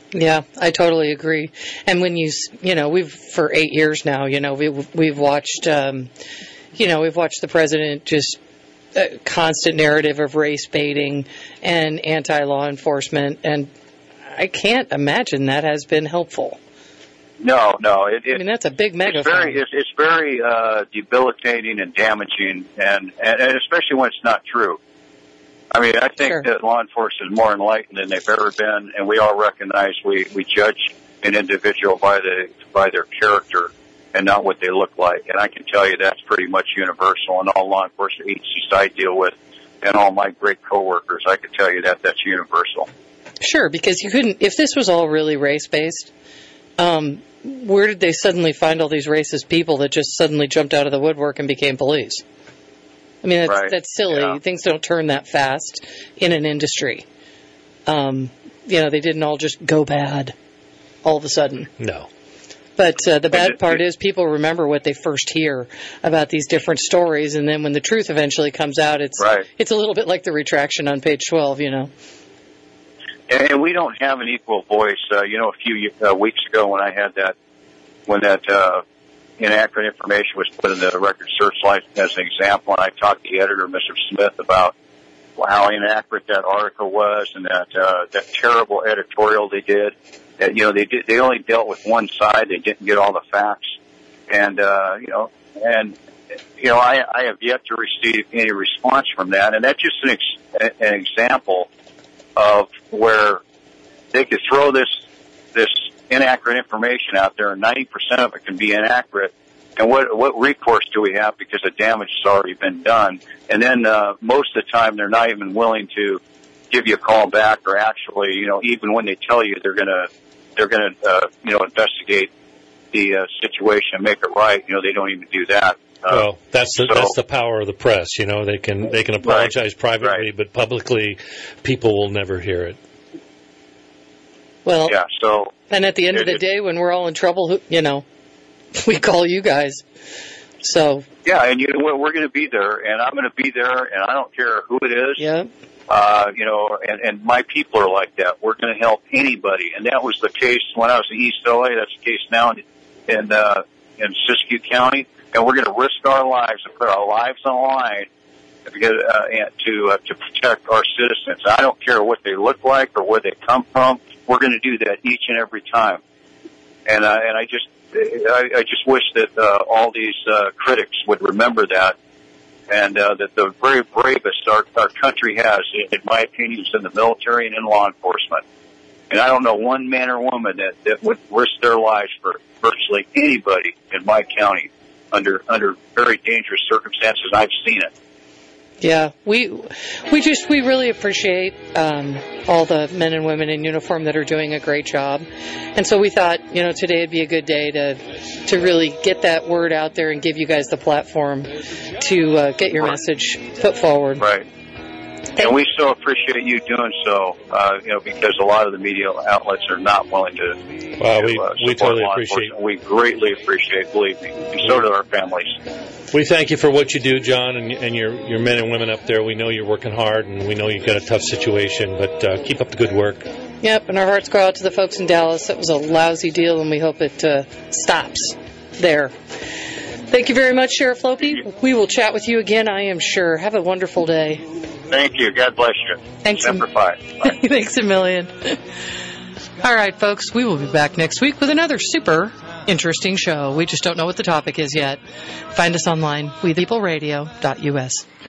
Yeah, I totally agree. And when we've for 8 years now, we've watched, we've watched the president just a constant narrative of race baiting and anti-law enforcement, and I can't imagine that has been helpful. No. That's a big megaphone. It's very debilitating and damaging, and especially when it's not true. I mean, I think that law enforcement is more enlightened than they've ever been, and we all recognize we judge an individual by their character and not what they look like. And I can tell you that's pretty much universal in all law enforcement agencies I deal with and all my great coworkers. I can tell you that's universal. Sure, because you couldn't, if this was all really race-based, where did they suddenly find all these racist people that just suddenly jumped out of the woodwork and became police? I mean, that's silly. Yeah. Things don't turn that fast in an industry. They didn't all just go bad all of a sudden. No. But the bad part is people remember what they first hear about these different stories, and then when the truth eventually comes out, it's a little bit like the retraction on page 12, And we don't have an equal voice. A few weeks ago when I had that inaccurate information was put in the record searchlight as an example, and I talked to the editor, Mr. Smith, about how inaccurate that article was and that terrible editorial they did. They only dealt with one side. They didn't get all the facts, and I have yet to receive any response from that, and that's just an example of where they could throw this inaccurate information out there, and 90% of it can be inaccurate. And what recourse do we have because the damage has already been done? And then most of the time they're not even willing to give you a call back, or actually, even when they tell you they're gonna investigate the situation and make it right, they don't even do that. Well, that's the power of the press. They can apologize privately, but publicly, people will never hear it. Well, and at the end of the day, when we're all in trouble, we call you guys. So yeah, and we're going to be there, and I'm going to be there, and I don't care who it is. Yeah. And my people are like that. We're going to help anybody, and that was the case when I was in East LA. That's the case now in Siskiyou County, and we're going to risk our lives and put our lives on the line to protect our citizens. I don't care what they look like or where they come from. We're going to do that each and every time. And I just wish that all these critics would remember that, and that the very bravest our country has, in my opinion, is in the military and in law enforcement. And I don't know one man or woman that would risk their lives for virtually anybody in my county under very dangerous circumstances. I've seen it. Yeah, we really appreciate all the men and women in uniform that are doing a great job, and so we thought today would be a good day to really get that word out there and give you guys the platform to get your message put forward. Right. And we so appreciate you doing so, because a lot of the media outlets are not willing to. Well, we totally appreciate it. We greatly appreciate, believe me, and so do our families. We thank you for what you do, John, and your men and women up there. We know you're working hard, and we know you've got a tough situation, but keep up the good work. Yep, and our hearts go out to the folks in Dallas. That was a lousy deal, and we hope it stops there. Thank you very much, Sheriff Lope. We will chat with you again, I am sure. Have a wonderful day. Thank you. God bless you. Thanks. Semper Fi. Thanks a million. All right, folks, we will be back next week with another super interesting show. We just don't know what the topic is yet. Find us online, wethepeopleradio.us.